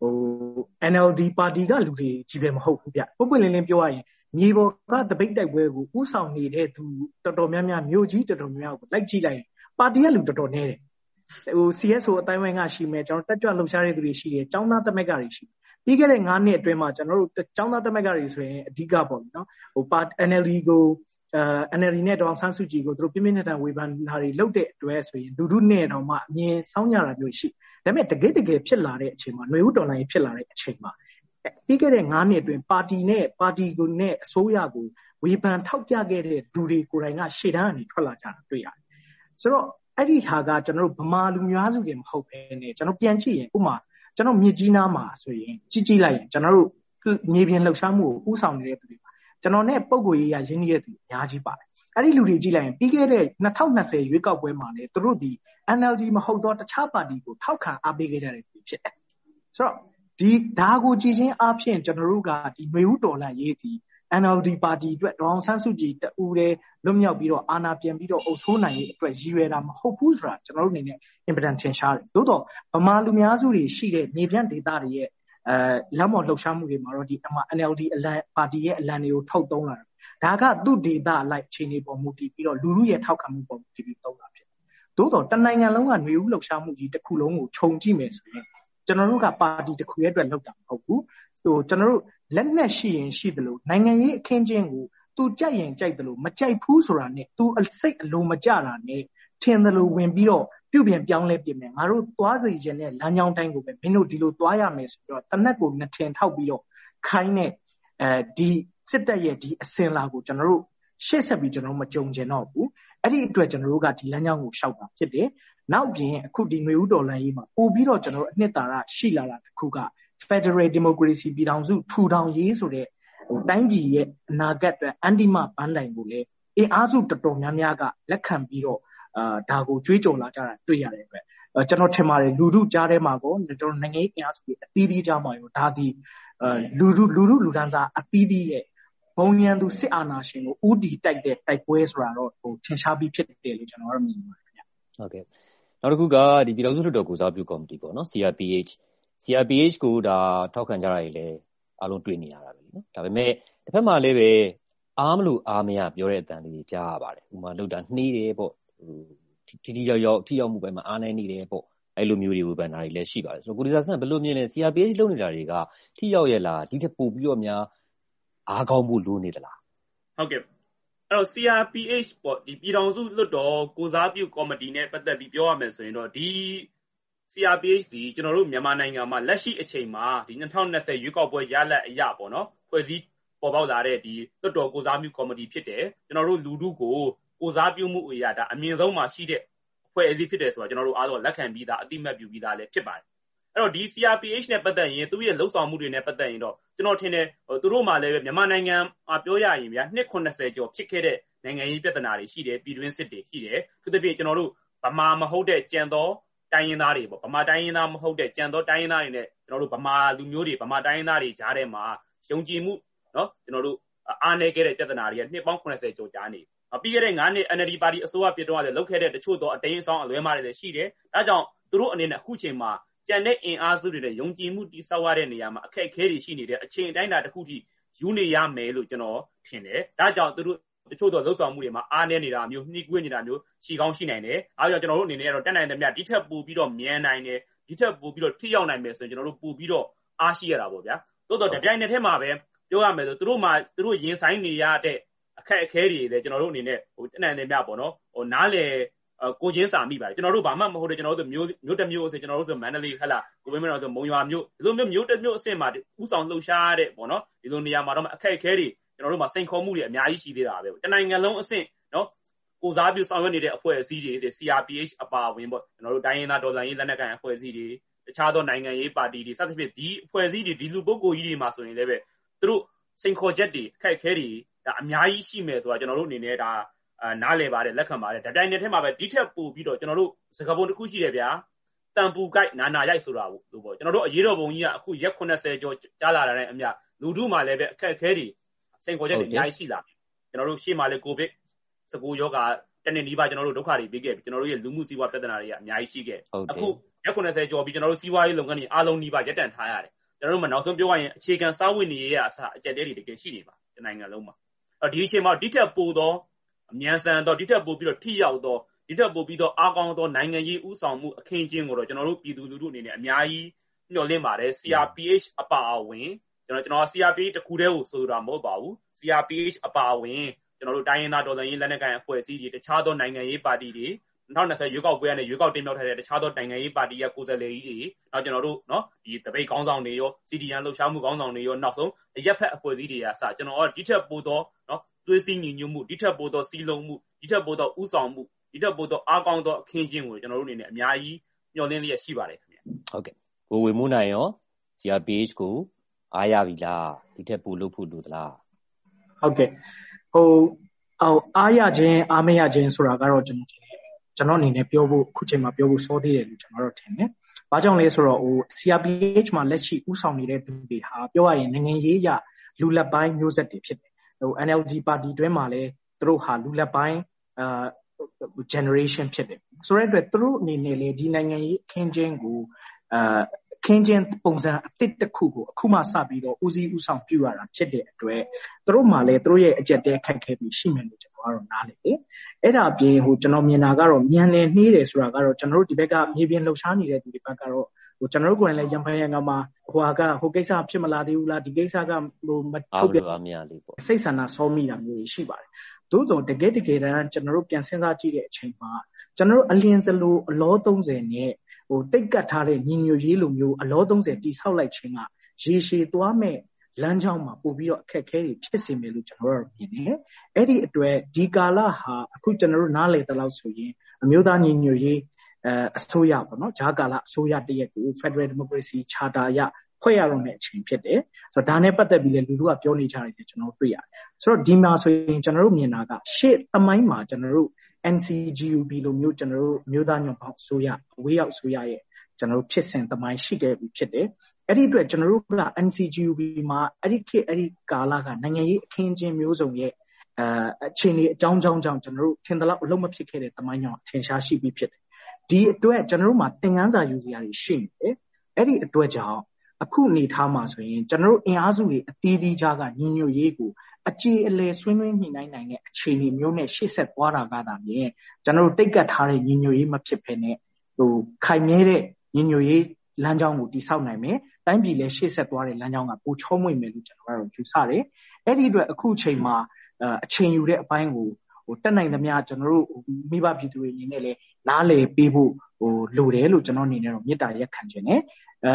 NLD ပါတီကလူတွေကြီးပဲမဟုတ်ဘူးဗျပုံပွင့်လင်းလင်းပြောရရင်ညီဘော်ကတပိတ်တိုက်ပွဲကိုဥဆောင်နေတဲ့သူတော်တော်များများမြို့ကြီးတော်တော်များများကိုလိုက်ကြည့်လိုက်ပါတီကလူတော်တော်နည်းတယ်CSO အတိုင်းဝိုင်းကရှိမယ်ကျွန်တော်တက်ကြွလှုပ်ရှားတဲ့သူတွေရှိတယ်ចောင်းသားသမက်တွေရှိပြီးခဲ့တဲ့9နှစ်အတွင်းမှာကျွန်တော်တို့ចောင်းသားသမက်တွေဆိုရင်အဓိကပေါ့နော်NLD ကိုNLD နဲ့ဒေါအောင်ဆန်းစုကြည်ကိုသူတို့ပြင်းပြင်းထန်ထန်ဝေဖန်တာတွေလုပ်တဲ့အတွက်ဆိုရင်လူထုနဲ့တော့မှအမြင်ဆောင်းကြတာမျိုးရှိဒါပေမဲ့တကယ်ဖြစ်လာတဲ့အချိန်မှာຫນွေဦးတော်လှန်ရေးဖြစ်လာတဲ့အချိန်မှာပြီးခဲ့တဲ့9နှစ်အတွင်းပါတီကိုနဲ့အစိုးရကိုဝေဖန်ထောက်ပြခဲ့တဲ့လူတွေကိုယ်တိုင်ကရှေ့တန်းကနေထွက်လာကြတာတွေ့ရတယ်ဆိုတော့အဲ့ဒီဟာကကျွန်တော်တို့ဗမာလူမျိုးစုတွေမဟုတ်ဘဲနဲ့ကျွန်တော်ပြန်ကြည့်ရင်ဥပမာကျွန်တော်မြစ်ကြီးနားမှာဆိုရင်ကြည့်လိုက်ရင်ကျွန်တော်တို့မြေပြင်လှုပ်ရှားမှုကိုဥဆောင်နေတဲ့သူတွေပါကျွန်တော်နဲ့ပုံကိုရေးရရင်းနှီးတဲ့သူအများကြီးပါတယ်အဲ့ဒီလူတွေကြည့်လိုက်ရင်ပြီးခဲ့တဲ့2020ရွေးကောက်ပွဲမှာလည်းသူတို့ဒီ NLD မဟုတ်တော့တခြားပါတီကိုထောက်ခံအားပေးခဲ့ကြတဲ့သူဖြစ်တယ်ဆိုတော့ဒီဒါကိုကြည်ချင်းအားဖြင့်ကျွန်တော်တို့ကဒီຫນွေဦးတော်လှန်ရေးဒီ NLD ပါတီအတွက်ဒေါအောင်ဆန်းစုကြည်တူတဲ့လွတ်မြောက်ပြီးတော့အာဏာပြန်ပြီးတော့အုပ်စိုးနိုင်ရေးအတွက်ရည်ရွယ်တာမဟုတ်ဘူးဆိုတာကျွန်တော်တို့အနေနဲ့ important ထင်ရှားတယ်သို့တော့ဗမာလူများစုတွေရှိတဲ့မြေပြန့်ဒေသတွေရဲ့လမ်းပေါ်လှုပ်ရှားမှုတွေမှာတော့ဒီ NLD အလံပါတီရဲ့အလံတွေကိုထုတ်သုံးလာတာဒါကသူ့ဒေသလိုက်ချိန်နေပေါ်မူတည်ပြီးတော့လူထုရဲ့ထောက်ခံမှုပေါ်မူတည်ပြီးသုံးတာဖြစ်တယ်သို့တော့တနိုင်ငံလုံးကຫນွေဦးလှုပ်ရှားမှုကြီးတစ်ခုလုံးကိုခြုံကြည့်မယ်ဆိုရင်ကျွန်တော်တို့ကပါတီတစ်ခုရဲ့အတွက်လုပ်တာမဟုတ်ဘူးကျွန်တော်တို့လက်နက်ရှိရင်ရှိတယ်လို့နိုင်ငံရေးအခင်းချင်းကိုသူကြိုက်ရင်ကြိုက်တယ်လို့မကြိုက်ဘူးဆိုတာနဲ့သူစိတ်အလိုမကျတာနဲ့ထင်တယ်လို့ဝင်ပြီးတော့ပြုပြင်ပြောင်းလဲပြင်မယ်ငါတို့သွားစီခြင်းနဲ့လမ်းကြောင်းတိုင်းကိုပဲမင်းတို့ဒီလိုသွားရမယ်ဆိုတော့တနက်ကိုနှစ်ထင်ထောက်ပြီးတော့ခိုင်းတဲ့ဒီစစ်တပ်ရဲ့ဒီအစင်လာကိုကျွန်တော်တို့ရှေ့ဆက်ပြီးကျွန်တော်မကြုံကျင်တော့ဘူးအဲ့ဒီအတွက်ကျွန်တော်တို့ကဒီလမ်းကြောင်းကိုရှောက်တာဖြစ်တယ်နောက်ပြင်အခုဒီຫນွေဦးတော်လှန်ရေးမှာပို့ပြီးတော့ကျွန်တော်တို့အနှစ်သာရရှိလာတာတစ်ခုက Federal Democracy ပြည်ထောင်စုထူထောင်ရေးဆိုတဲ့တိုင်းပြည်ရဲ့အနာဂတ်အတွက်အန်တီမပန်းတိုင်ကိုလည်းအင်အားစုတော်တော်များများကလက်ခံပြီးတော့ဒါကိုကြွေးကြော်လာကြတာတွေ့ရတဲ့အတွက်ကျွန်တော်ထင်ပါတယ်လူထုကြားထဲမှာကိုကျွန်တော်နိုင်ငံရေးအင်အားစုတွေအသီးသီးကြားမှာရောဒါဒီလူဒန်းစားအသီးသီးရဲ့ဘုံရန်သူစစ်အာဏာရှင်ကိုဥတီတိုက်တဲ့တိုက်ပွဲဆိုတာတော့ထင်ရှားပြီးဖြစ်တယ်လို့ကျွန်တော်တို့မြင်ပါတယ်ခင်ဗျဟုတ်ကဲ့နောက်တစ်ခုကဒီပြည်ထောင်စုလွှတ်တော်ကိုစားပြုကော်မတီပေါ့နော် CRPH ကိုဒါထောက်ခံကြတာတွေလည်းအားလုံးတွေ့နေရတာပဲနော်ဒါပေမဲ့တစ်ဖက်မှာလည်းပဲအားမလို့အားမရပြောတဲ့အတန်လေးကြားရပါတယ်ဥပမာလောက်တာနှီးတယ်ပေါ့ထိရောက်မှုပိုင်းမှာအားနည်းနေတယ်ပေါ့အဲ့လိုမျိုးတွေဝေဖန်တာတွေလည်းရှိပါတယ်ဆိုတော့ကိုဒီဇာဆန်ဘယ်လိုမြင်လဲ CRPH လုပ်နေတာတွေကထိရောက်ရဲ့လားဒီထက်ပိုပြီးတော့များအားကောင်းဖို့လိုနေသလားဟုတ်ကဲ့အဲ့တော့ CRPH ပေါ့ဒီပြည်ထောင်စုလွှတ်တော်ကိုစားပြုကော်မတီနဲ့ပတ်သက်ပြီးပြောရမယ်ဆိုရင်တော့ဒီ CRPH စီကျွန်တော်တို့မြန်မာနိုင်ငံမှာလက်ရှိအချိန်မှာဒီ2020ရွေးကောက်ပွဲရလဒ်အရပေါ့နော်ဖွဲ့စည်းပေါ်ပေါက်လာတဲ့ဒီလွှတ်တော်ကိုစားပြုကော်မတီဖြစ်တယ်ကျွန်တော်တို့လူထုကိုကိုစားပြုမှုအရာဒါအမြင့်ဆုံးမှာရှိတဲ့အဖွဲ့အစည်းဖြစ်တယ်ဆိုတာကျွန်တော်တို့အားလုံးလက်ခံပြီးသားအတိမတ်ပြုပြီးသားလည်းဖြစ်ပါတယ်အဲ့တော့ဒီ CRPH နဲ့ပတ်သက်ရင်သူရဲ့လှုပ်ဆောင်မှုတွေနဲ့ပတ်သက်ရင်တော့ကျွန်တော်ထင်တယ်သူတို့မှလည်းမြန်မာနိုင်ငံမှာပြောရရင်ဗျာနှစ်80ကျော်ဖြစ်ခဲ့တဲ့နိုင်ငံရေးပြဿနာတွေရှိတယ်ပြည်တွင်းစစ်တွေရှိတယ်သူတပြည့်ကျွန်တော်တို့ဗမာမဟုတ်တဲ့ကြံသောတိုင်းရင်းသားတွေပေါ့ဗမာတိုင်းရင်းသားမဟုတ်တဲ့ကြံသောတိုင်းရင်းသားတွေနဲ့ကျွန်တော်တို့ဗမာလူမျိုးတွေဗမာတိုင်းရင်းသားတွေကြားထဲမှာယုံကြည်မှုเนาะကျွန်တော်တို့အားနည်းခဲ့တဲ့ပြဿနာတွေကနှစ်ပေါင်း80ကျော်ကြာနေပြီးခဲ့တဲ့9နှစ် NLD ပါတီအစိုးရဖြစ်တော့လည်းလုပ်ခဲ့တဲ့တချို့သောအတိုင်းအဆောင်အလွဲမှားတွေလည်းရှိတယ်ဒါကြောင့်သူတို့အနေနဲ့အခုချိန်မှာကြံတဲ့အင်အားစုတွေနဲ့ယုံကြည်မှုတိဆောက်ရတဲ့နေရာမှာအခက်အခဲတွေရှိနေတဲ့အချိန်အတိုင်းတာတစ်ခုထိယူနေရမယ်လို့ကျွန်တော်ထင်တယ်ဒါကြောင့်သူတို့တချို့သောလှုပ်ဆောင်မှုတွေမှာအားနည်းနေတာမျိုးနှိကွေးနေတာမျိုးရှိကောင်းရှိနိုင်တယ်အားကြောင့်ကျွန်တော်တို့အနေနဲ့ကတော့တက်နိုင်တဲ့မြတ်ဒီထက်ပိုပြီးတော့မြန်နိုင်တယ်ဒီထက်ပိုပြီးတော့ထိရောက်နိုင်မယ်ဆိုရင်ကျွန်တော်တို့ပိုပြီးတော့အားရှိရတာပေါ့ဗျာသို့တော့တပြိုင်နက်တည်းမှာပဲပြောရမယ်ဆိုသူတို့ရင်ဆိုင်နေရတဲ့အခက်အခဲတွေလည်းကျွန်တော်တို့အနေနဲ့တက်နိုင်တဲ့မြတ်ပေါ့နော်နားလေကိုချင်းစာမိပါတယ်ကျွန်တော်တို့ဘာမှမဟုတ်တဲ့ကျွန်တော်တို့မျိုးတစ်မျိုးအစကျွန်တော်တို့ဆိုမန္တလေးဟဲ့လားကိုဝင်းမင်းတော်ဆိုမုံရွာမျိုးဒီလိုမျိုးတစ်မျိုးအစမှာဥဆောင်လှုပ်ရှားတဲ့ပေါ့နော်ဒီလိုနေရာမှာတော့အခက်အခဲတွေကျွန်တော်တို့မှာစိန်ခေါ်မှုတွေအများကြီးရှိသေးတာပဲတနိုင်ငံလုံးအဆင့်နော်ကိုစားပြုဆောင်ရွက်နေတဲ့အဖွဲ့အစည်းတွေ CRPH အပါအဝင်ပေါ့ကျွန်တော်တို့တိုင်းရင်းသားဒေါ်လာရင်းလက်နက်ကိုင်အဖွဲ့အစည်းတွေတခြားသောနိုင်ငံရေးပါတီတွေစသဖြင့်ဒီအဖွဲ့အစည်းတွေဒီလူပုဂ္ဂိုလ်ကြီးတွေမှာဆိုရင်လည်းပဲသူတို့စိန်ခေါ်ချက်တွေအခက်အခဲတွေဒါအများကြီးရှိမယ်ဆိုတာကျွန်တော်တို့အနေနဲ့ဒါနားလည်ပါတယ်လက်ခံပါတယ်ဒါတိုင်းနဲ့ထဲမှာပဲဒီထက်ပိုပြီးတော့ကျွန်တော်တို့စကားပုံတစ်ခုရှိတယ်ဗျာတန်ပူကိုက်နာနာရိုက်ဆိုတာလို့ပေါ့ကျွန်တော်တို့အရေးတော်ပုံကြီးကအခုရက်80ကျော်ကြားလာတာတဲ့အမြလူထုမှာလည်းပဲအခက်အခဲတွေစိန်ခေါ်ချက်တွေအများကြီးရှိလာပြီကျွန်တော်တို့ရှေ့မှာလည်းကိုဗစ်19ရောဂါတနေ့နီးပါးကျွန်တော်တို့ဒုက္ခတွေပြီးခဲ့ပြီကျွန်တော်တို့ရဲ့လူမှုစီးပွားပြဿနာတွေကအများကြီးရှိခဲ့အခုရက်80ကျော်ပြီးကျွန်တော်တို့စီးပွားရေးလုပ်ငန်းတွေအားလုံးနီးပါးရပ်တန့်ထားရတယ်ကျွန်တော်တို့မှနောက်ဆုံးပြောရရင်အခြေခံစားဝတ်နေရေးအစားအကျက်တွေတကယ်ရှိနေပါဒီနိုင်ငံလုံးမှာဒီအချိန်မှာဒီထက်ပိုသောအမြန်ဆန်တော့ဒီထက်ပိုပြီးတော့ထိရောက်တော့ဒီထက်ပိုပြီးတော့အားကောင်းသောနိုင်ငံရေးဥဆောင်မှုအခင်းကျင်းကိုတော့ကျွန်တော်တို့ပြည်သူလူထုအနေနဲ့အများကြီးညှော်လင့်ပါတယ် CRPH အပါအဝင်ကျွန်တော် CRPH တခုတည်းကိုဆိုတာမဟုတ်ပါဘူး CRPH အပါအဝင်ကျွန်တော်တို့တိုင်းရင်းသားဒေါ်လာရင်းလက်နက်ကိုင်အဖွဲ့အစည်းတွေတခြားသောနိုင်ငံရေးပါတီတွေ2020ရွေးကောက်ပွဲနဲ့ရွေးကောက်တင်မြှောက်ထားတဲ့တခြားသောနိုင်ငံရေးပါတီရဲ့ကိုယ်စားလှယ်ကြီးတွေနောက်ကျွန်တော်တို့เนาะဒီတပိတ်ခေါင်းဆောင်တွေရော CDN လှုပ်ရှားမှုခေါင်းဆောင်တွေရောနောက်ဆုံးအရက်ဖက်အဖွဲ့အစည်းတွေကစကျွန်တော်ဒီထက်ပိုသောเนาะသွေးစည်းညီညွတ်မှုဒီထက်ပိုသောစီးလုံးမှုဒီထက်ပိုသောဥဆောင်မှုဒီထက်ပိုသောအားကောင်းသောအခင်းကျင်းကိုကျွန်တော်တို့အနေနဲ့အများကြီးညှော်လင့်လျက်ရှိပါတယ်ခင်ဗျဟုတ်ကဲ့ကိုဝေမိုးနိုင်ရော CRPH ကိုအားရပြီလားဒီထက်ပိုလုပ်ဖို့လိုသလားဟုတ်ကဲ့အားရခြင်းအားမရခြင်းဆိုတာကတော့ကျွန်တော်အနေနဲ့ပြောဖို့ခုချိန်မှာပြောဖို့စောသေးတယ်လို့ကျွန်တော်တို့ထင်တယ်။ဘာကြောင့်လဲဆိုတော့CRPH မှာလက်ရှိဥဆောင်နေတဲ့သူတွေဟာပြောရရင်နိုင်ငံရေးရလူလက်ပိုင်းမျိုးဆက်တွေဖြစ်တယ်။ NLD ပါတီတွင်းမှာလည်းသူတို့ဟာလူလက်ပိုင်းgeneration ဖြစ်တယ်။ဆိုတဲ့အတွက်သူတို့အနေနဲ့လေဒီနိုင်ငံရေးအခင်းကျင်းကိုအခင်းကျင်းပုံစံအသစ်တစ်ခုကိုအခုမှစပြီးတော့ဦးစီးဦးဆောင်ပြုရတာဖြစ်တဲ့အတွက်သူတို့မှလည်းသူတို့ရဲ့အကြက်တဲခက်ခဲပြီးရှိမယ်လို့ကျွန်တော်ကတော့နားလည်တယ်။အဲ့ဒါအပြင်ကျွန်တော်မြင်တာကတော့မြန်နေနှေးတယ်ဆိုတာကတော့ကျွန်တော်တို့ဒီဘက်ကမြေပြင်လှုပ်ရှားနေတဲ့သူတွေဘက်ကတော့ကျွန်တော်တို့ကိုယ်တိုင်လည်းရံဖန်ရံကမှာဟိုကိစ္စဖြစ်မလာသေးဘူးလားဒီကိစ္စကမထုတ်ပြစိတ်ဆန္ဒစောမိတာမျိုးရှိပါတယ်သို့တော့တကယ်တမ်းကျွန်တော်တို့ပြန်စဉ်းစားကြည့်တဲ့အချိန်မှာကျွန်တော်တို့အလင်းစလိုအလော30နဲ့တိတ်ကတ်ထားတဲ့ညီညွတ်ရေးလိုမျိုးအလော30တိဆောက်လိုက်ခြင်းကရေရှည်သွားမဲ့လမ်းကြောင်းမှာပို့ပြီးတော့အခက်အခဲတွေဖြစ်စေမယ်လို့ကျွန်တော်တို့မြင်တယ်အဲ့ဒီအတွက်ဒီကာလဟာအခုကျွန်တော်တို့နားလည်တဲ့လောက်ဆိုရင်အမျိုးသားညီညွတ်ရေးအစိုးရပေါ့နော်ဂျာကာလအစိုးရတရက်ကို Federal Democracy Charter ရဖွဲ့ရတော့မယ့်အချိန်ဖြစ်တယ်ဆိုတော့ဒါနဲ့ပတ်သက်ပြီးလည်းလူတို့ကပြောနေကြတယ်ကျွန်တော်တွေ့ရတယ်ဆိုတော့ဒီမှာဆိုရင်ကျွန်တော်တို့မြင်တာကရှေ့သမိုင်းမှာကျွန်တော်တို့ NCGUB လိုမျိုးကျွန်တော်တို့မျိုးသားညွန့်ပေါင်းအစိုးရဝေးရောက်အစိုးရရဲ့ကျွန်တော်တို့ဖြစ်စဉ်သမိုင်းရှိခဲ့ပြီဖြစ်တယ်အဲ့ဒီအတွက်ကျွန်တော်တို့က NCGUB မှာအဲ့ဒီကာလကနိုင်ငံရေးအခင်းအကျင်းမျိုးစုံရဲ့အခြေအနေအကြောင်းကြောင့်ကျွန်တော်တို့ထင်သလောက်အလုံးမဖြစ်ခဲ့တဲ့သမိုင်းကြောင့်ထင်ရှားရှိပြီးဖြစ်တယ်ဒီအတွက်ကျွန်တော်တို့မှာသင်ခန်းစာယူစရာတွေရှိနေတယ်အဲ့ဒီအတွက်ကြောင့်အခုနေထားမှာဆိုရင်ကျွန်တော်တို့အင်အားစုတွေအသီးသီးကြားကညီညွတ်ရေးကိုအကြေအလည်ဆွေးနွေးညှိနှိုင်းနိုင်တဲ့အခြေအနေမျိုးနဲ့ရှေ့ဆက်သွားတာကသာမြင်ကျွန်တော်တို့တိတ်ကတ်ထားတဲ့ညီညွတ်ရေးမဖြစ်ဘဲနဲ့ခိုင်မြဲတဲ့ညီညွတ်ရေးလမ်းကြောင်းကိုတည်ဆောက်နိုင်မယ်တိုင်းပြည်လည်းရှေ့ဆက်သွားတဲ့လမ်းကြောင်းကပိုချောမွေ့မယ်လို့ကျွန်တော်တို့ယူဆတယ်အဲ့ဒီအတွက်အခုချိန်မှာအချိန်ယူတဲ့အပိုင်းကိုတက်နိုင်သမျှကျွန်တော်တို့မိဘပြည်သူတွေအနေနဲ့လည်းနားလည်ပေးဖို့လိုတယ်လို့ကျွန်တော်အနေနဲ့တော့မေတ္တာရက်ခံခြင်းနဲ့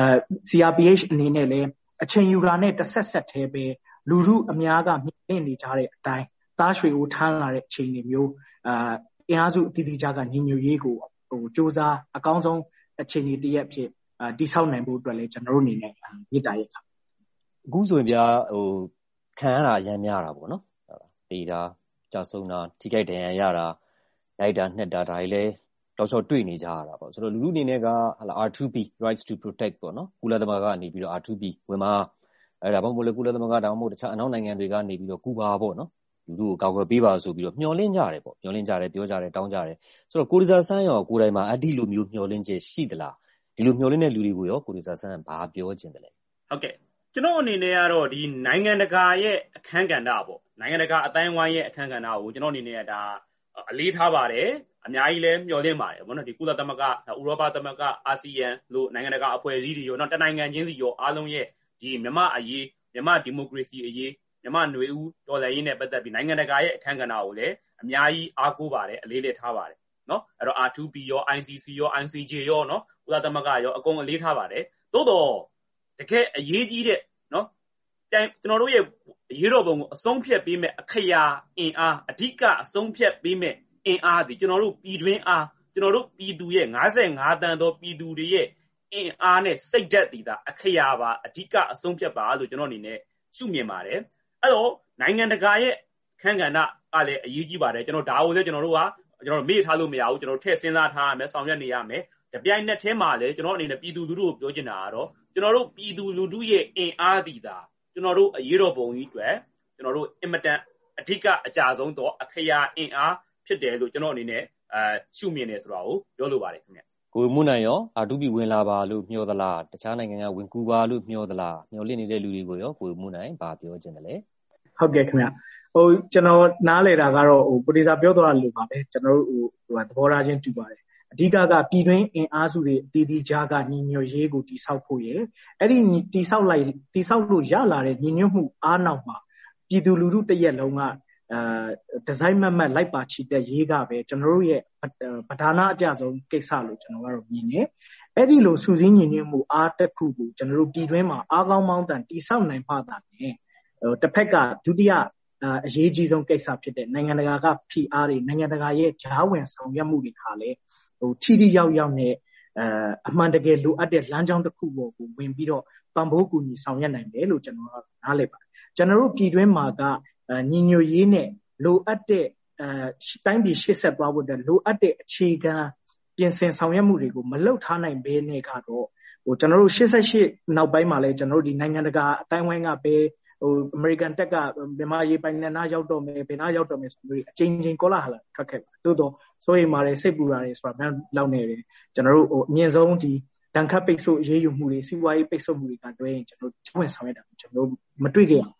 CRPH အနေနဲ့လည်းအချိန်ယူတာနဲ့တစ်ဆက်သေးပဲလူထုအများကမြင်နေကြတဲ့အတိုင်းသားရွှေဦးထမ်းလာတဲ့အခြေအနေမျိုးအင်အားစုအသီးသီးကြားကညီညွတ်ရေးကိုစ조사အကောင်းဆုံးအခြေအနေတရက်ဖြစ်တိဆောက်နိုင်ဖို့အတွက်လည်းကျွန်တော်တို့အနေနဲ့မေတ္တာရက်ခံအခုဆိုရင်ဗျာခံရတာအများများတာပေါ့နော်တေးတာကြာဆုံးတာထိခိုက်ဒဏ်ရာရတာလိုက်တာနှက်တာဒါတွေလည်းတော့ဆိုတွေ့နေကြရတာပေါ့ဆိုတော့လူလူအနေနဲ့ကR2P rights to protect ပေါ့နော်ကုလသမဂ္ဂကနေပြီးတော့ R2P ဝင်မှာအဲ့ဒါဘာမို့လဲကုလသမဂ္ဂတောင်မို့တခြားအနောက်နိုင်ငံတွေကနေပြီးတော့ကူပါပေါ့နော်လူလူကိုကောက်ွယ်ပေးပါဆိုပြီးတော့မျှော်လင့်ကြတယ်ပေါ့မျှော်လင့်ကြတယ်ပြောကြတယ်တောင်းကြတယ်ဆိုတော့ကိုရီးယားဆန်းရောကိုယ်တိုင်မှာအဲ့ဒီလိုမျိုးမျှော်လင့်ချက်ရှိသလားဒီလိုမျှော်လင့်တဲ့လူတွေကိုရောကိုရီးယားဆန်းဘာပြောချင်တယ်လဲဟုတ်ကဲ့ကျွန်တော်အနေနဲ့ကတော့ဒီနိုင်ငံတကာရဲ့အခမ်းကဏ္ဍပေါ့နိုင်ငံတကာအတိုင်းဝိုင်းရဲ့အခမ်းကဏ္ဍကိုကျွန်တော်အနေနဲ့ဒါအလေးထားပါတယ်အများကြီးလည်းမျှော်လင့်ပါတယ်ပေါ့နော်ဒီကုလသမဂ္ဂဥရောပသမဂ္ဂအာဆီယံလို့နိုင်ငံတကာအဖွဲ့အစည်းတွေရောတနိုင်ငံချင်းစီရောအားလုံးရဲ့ဒီမြန်မာအရေးမြန်မာဒီမိုကရေစီအရေးမြန်မာຫນွေဦးတော်လှန်ရေးနဲ့ပတ်သက်ပြီးနိုင်ငံတကာရဲ့အခမ်းကဏ္ဍကိုလည်းအများကြီးအားကိုးပါတယ်အလေးလေးထားပါတယ်နော်အဲ့တော့ R2P ရော ICC ရော ICJ ရောနော်ကုလသမဂ္ဂရောအကုန်အလေးထားပါတယ်သို့တော့တကယ်အရေးကြီးတဲ့နော်ကျွန်တော်တို့ရဲ့အရေးတော်ပုံကိုအဆုံးဖြတ်ပေးမဲ့အခရာအင်အားအဓိကအဆုံးဖြတ်ပေးမဲ့အင်အားဒီကျွန်တော်တို့ပြည်တွင်းအားကျွန်တော်တို့ပြည်သူရဲ့55တန်းသောပြည်သူတွေရဲ့အင်အားနဲ့စိတ်ဓာတ်တည်တာအခရာပါအဓိကအဆုံးဖြတ်ပါလို့ကျွန်တော်အနေနဲ့ရှုမြင်ပါတယ်အဲ့တော့နိုင်ငံတကာရဲ့ခန့်ကဏ္ဍကလည်းအရေးကြီးပါတယ်ကျွန်တော်ဒါကိုလည်းကျွန်တော်တို့မေ့ထားလို့မရဘူးကျွန်တော်ထည့်စဉ်းစားထားရမယ်ဆောင်ရွက်နေရမယ်တပြိုင်နက်တည်းမှာလည်းကျွန်တော်အနေနဲ့ပြည်သူလူထုကိုပြောချင်တာကတော့ကျွန်တော်တို့ပြည်သူလူထုရဲ့အင်အားတည်တာကျွန်တော်တို့အရေးတော်ပုံကြီးအတွက်ကျွန်တော်တို့အင်မတန်အဓိကအကြဆုံးတော့အခရာအင်အားဖြစ်တယ်လို့ကျွန်တော်အနေနဲ့ရှုမြင်နေဆိုတာကိုပြောလိုပါတယ်ခင်ဗျကိုမှုနိုင်ရောR2Pဝင်လာပါလို့မျှော်သလားတခြားနိုင်ငံကဝင်ကူပါလို့မျှော်သလားမျှော်လင့်နေတဲ့လူတွေကိုရောကိုမှုနိုင်ဘာပြောချင်တယ်လဲဟုတ်ကဲ့ခင်ဗျကျွန်တော်နားလေတာကတော့ကိုရီးယားပြောသွားလို့ပါပဲကျွန်တော်တို့သဘောထားချင်းတူပါတယ်အဓိကကပြည်တွင်းအင်အားစုတွေအသီးသီးကြားကညီညွတ်ရေးကိုတည်ဆောက်ဖို့ရယ်အဲ့ဒီတည်ဆောက်လို့ရလာတဲ့ညီညွတ်မှုအားနောက်မှာပြည်သူလူထုတရက်လုံးကဒီဇိုင်းမတ်လိုက်ပါချီတက်ရေးကပဲကျွန်တော်တို့ရဲ့ပဓာနာအကြဆုံးကိစ္စလို့ကျွန်တော်ကတော့မြင်တယ်အဲ့ဒီလိုစုစည်းညီညွတ်မှုအားတစ်ခုကိုကျွန်တော်တို့ပြည်တွင်းမှာအားကောင်းမောင်းတန်တည်ဆောက်နိုင်မှသာလေတစ်ဖက်ကဒုတိယအရေးကြီးဆုံးကိစ္စဖြစ်တဲ့နိုင်ငံတကာကဖိအားတွေနိုင်ငံတကာရဲ့ဂျားဝင်ဆောင်ရွက်မှုတွေဟာလေထိထိရောက်ရောက်နဲ့အမှန်တကယ်လိုအပ်တဲ့လမ်းကြောင်းတစ်ခုပေါ်ကိုဝင်ပြီးတော့ပံ့ပိုးကူညီဆောင်ရွက်နိုင်တယ်လို့ကျွန်တော်နားလည်ပါတယ်ကျွန်တော်တို့ပြည်တွင်းမှာကညီညွတ်ရေးနဲ့လိုအပ်တဲ့တိုင်းပြည်ရှေ့ဆက်သွားဖို့အတွက်လိုအပ်တဲ့အခြေခံပြင်ဆင်ဆောင်ရွက်မှုတွေကိုမလုပ်ထားနိုင်ဘဲနဲ့ကတော့ကျွန်တော်တို့88နောက်ပိုင်းမှာလဲကျွန်တော်တို့ဒီနိုင်ငံတကာအတိုင်းဝိုင်းကပဲအမေရိကန်တက်ကမြန်မာရေးပိုင်းနဲ့နားရောက်တော့မယ်ဘယ်နားရောက်တော့မယ်ဆိုပြီးအချိန်ချင်းကောလာဟလာထွက်ခဲ့ပါတိုးတော့စိုးရိမ်ပါတယ်စိတ်ပူပါတယ်ဆိုတာလောက်နေတယ်ကျွန်တော်တို့အမြင့်ဆုံးဒီတန်ခတ်ပိတ်ဆို့အရေးယူမှုတွေစီးပွားရေးပိတ်ဆို့မှုတွေကတွဲရင်ကျွန်တော်တို့ဝင်ဆောင်ရတာကျွန်တော်တို့မတွေ့ကြရဘူး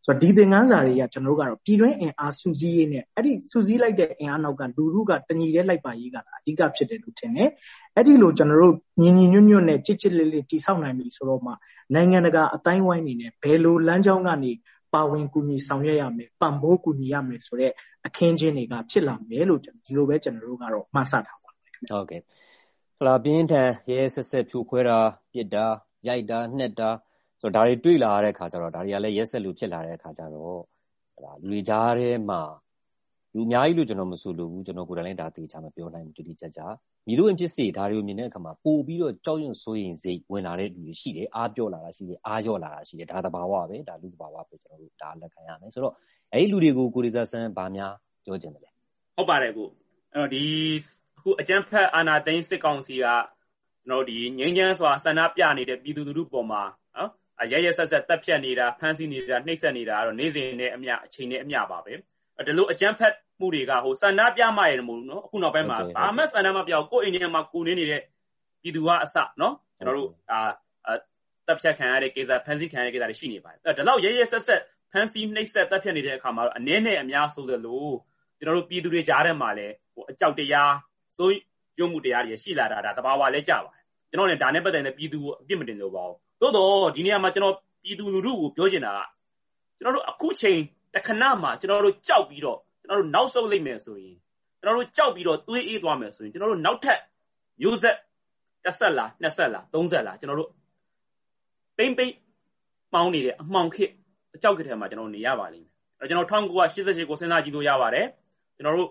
ဆိုတော့ဒီသင်ခန်းစာတွေကကျွန်တော်တို့ကတော့ပြည်တွင်းအင်အားစုစည်းရေးနဲ့အဲ့ဒီစုစည်းလိုက်တဲ့အင်အားနောက်ကလူထုကတညီတဲ့လိုက်ပါရေးကအဓိကဖြစ်တယ်လို့ထင်တယ်အဲ့ဒီလိုကျွန်တော်တို့ညီညီညွတ်ညွတ်နဲ့ကြစ်ကြစ်လေးလေးတိဆောက်နိုင်ပြီဆိုတော့မှနိုင်ငံတကာအတိုင်းဝိုင်းနေနဲ့ဘယ်လိုလမ်းကြောင်းကနေပါဝင်ကူညီဆောင်ရွက်ရမယ်ပံ့ပိုးကူညီရမယ်ဆိုတဲ့အခင်းချင်းတွေကဖြစ်လာမယ်လို့ဒီလိုပဲကျွန်တော်တို့ကတော့မှတ်ဆထားပါမယ်ခင်ဗျဟုတ်ကဲ့ဖလာပြင်းထန်ရဲဆက်ဆက်ဖြိုခွဲတာပြစ်တာရိုက်တာနှက်တာဆိုတော့ဒါတွေတွေ့လာရတဲ့ခါကျတော့ဒါတွေကလည်းရက်ဆက်လို့ဖြစ်လာတဲ့ခါကျတော့လူတွေကြားထဲမှာလူအများကြီးလို့ကျွန်တော်မဆိုလို့ဘူးကျွန်တော်ကိုယ်တိုင်လည်းဒါသိချာမပြောနိုင်ဘူးတိတိကျကျမြည်လို့ဖြစ်စေဒါတွေကိုမြင်တဲ့အခါမှာပို့ပြီးတော့ကြောက်ရွံ့စိုးရိမ်စိတ်ဝင်လာတဲ့လူတွေရှိတယ်အားပြောလာတာရှိတယ်အားရော့လာတာရှိတယ်ဒါသဘာဝပဲဒါလူသဘာဝပဲကျွန်တော်တို့ဒါလက်ခံရမယ်ဆိုတော့အဲ့ဒီလူတွေကိုကိုရီစာဆန်းဗာများပြောချင်တယ်လေဟုတ်ပါတယ်ကိုအဲ့တော့ဒီအခုအကြမ်းဖက်အာဏာသိမ်းစစ်ကောင်စီကကျွန်တော်ဒီငြိမ်းချမ်းစွာဆန္ဒပြနေတဲ့ပြည်သူလူထုပေါ်မှာနော်ရရဆက်ဆက်တပ်ဖြတ်နေတာဖမ်းဆီးနေတာနှိပ်စက်နေတာကတော့နေ့စဉ်နဲ့အမျှအချိန်နဲ့အမျှပါပဲဒီလိုအကြမ်းဖက်မှုတွေကဆန္ဒပြမှရတယ်မဟုတ်ဘူးနော်အခုနောက်ပိုင်းမှာဘာမှဆန္ဒမပြဘူးကိုယ့်အိမ်ထဲမှာကိုနေနေတဲ့ပြည်သူကအစနော်ကျွန်တော်တို့တပ်ဖြတ်ခံရတဲ့ကိစ္စဖမ်းဆီးခံရတဲ့ကိစ္စတွေရှိနေပါတယ်ဒီလောက်ရရဆက်ဆက်ဖမ်းဆီးနှိပ်စက်တပ်ဖြတ်နေတဲ့အခါမှာတော့အနေနဲ့အများဆိုသလိုကျွန်တော်တို့ပြည်သူတွေကြားထဲမှာလည်းအကြောက်တရားစိုးရုံမှုတရားတွေရှိလာတာဒါသဘာဝလည်းကြပါတယ်ကျွန်တော်လည်းဒါနဲ့ပတ်သက်တဲ့ပြည်သူကိုအပြစ်မတင်လို့ပါဘူးသို့တော့ဒီနေရာမှာကျွန်တော်ပြည်သူလူထုကိုပြောချင်တာကကျွန်တော်တို့အခုချိန်တခဏမှာကျွန်တော်တို့ကြောက်ပြီးတော့ကျွန်တော်တို့နောက်ဆုတ်လိုက်မယ်ဆိုရင်ကျွန်တော်တို့ကြောက်ပြီးတော့သွေးအေးသွားမယ်ဆိုရင်ကျွန်တော်တို့နောက်ထပ်မျိုးဆက်တစ်ဆက်လားနှစ်ဆက်လားသုံးဆက်လားကျွန်တော်တို့ပိမ့်ပေါင်းနေတဲ့အမှောင်ခစ်အကြောက်ကထဲမှာကျွန်တော်နေရပါလိမ့်မယ်အဲ့တော့ကျွန်တော်1988ကိုစဉ်းစားကြည့်လို့ရပါတယ်ကျွန်တော်တို့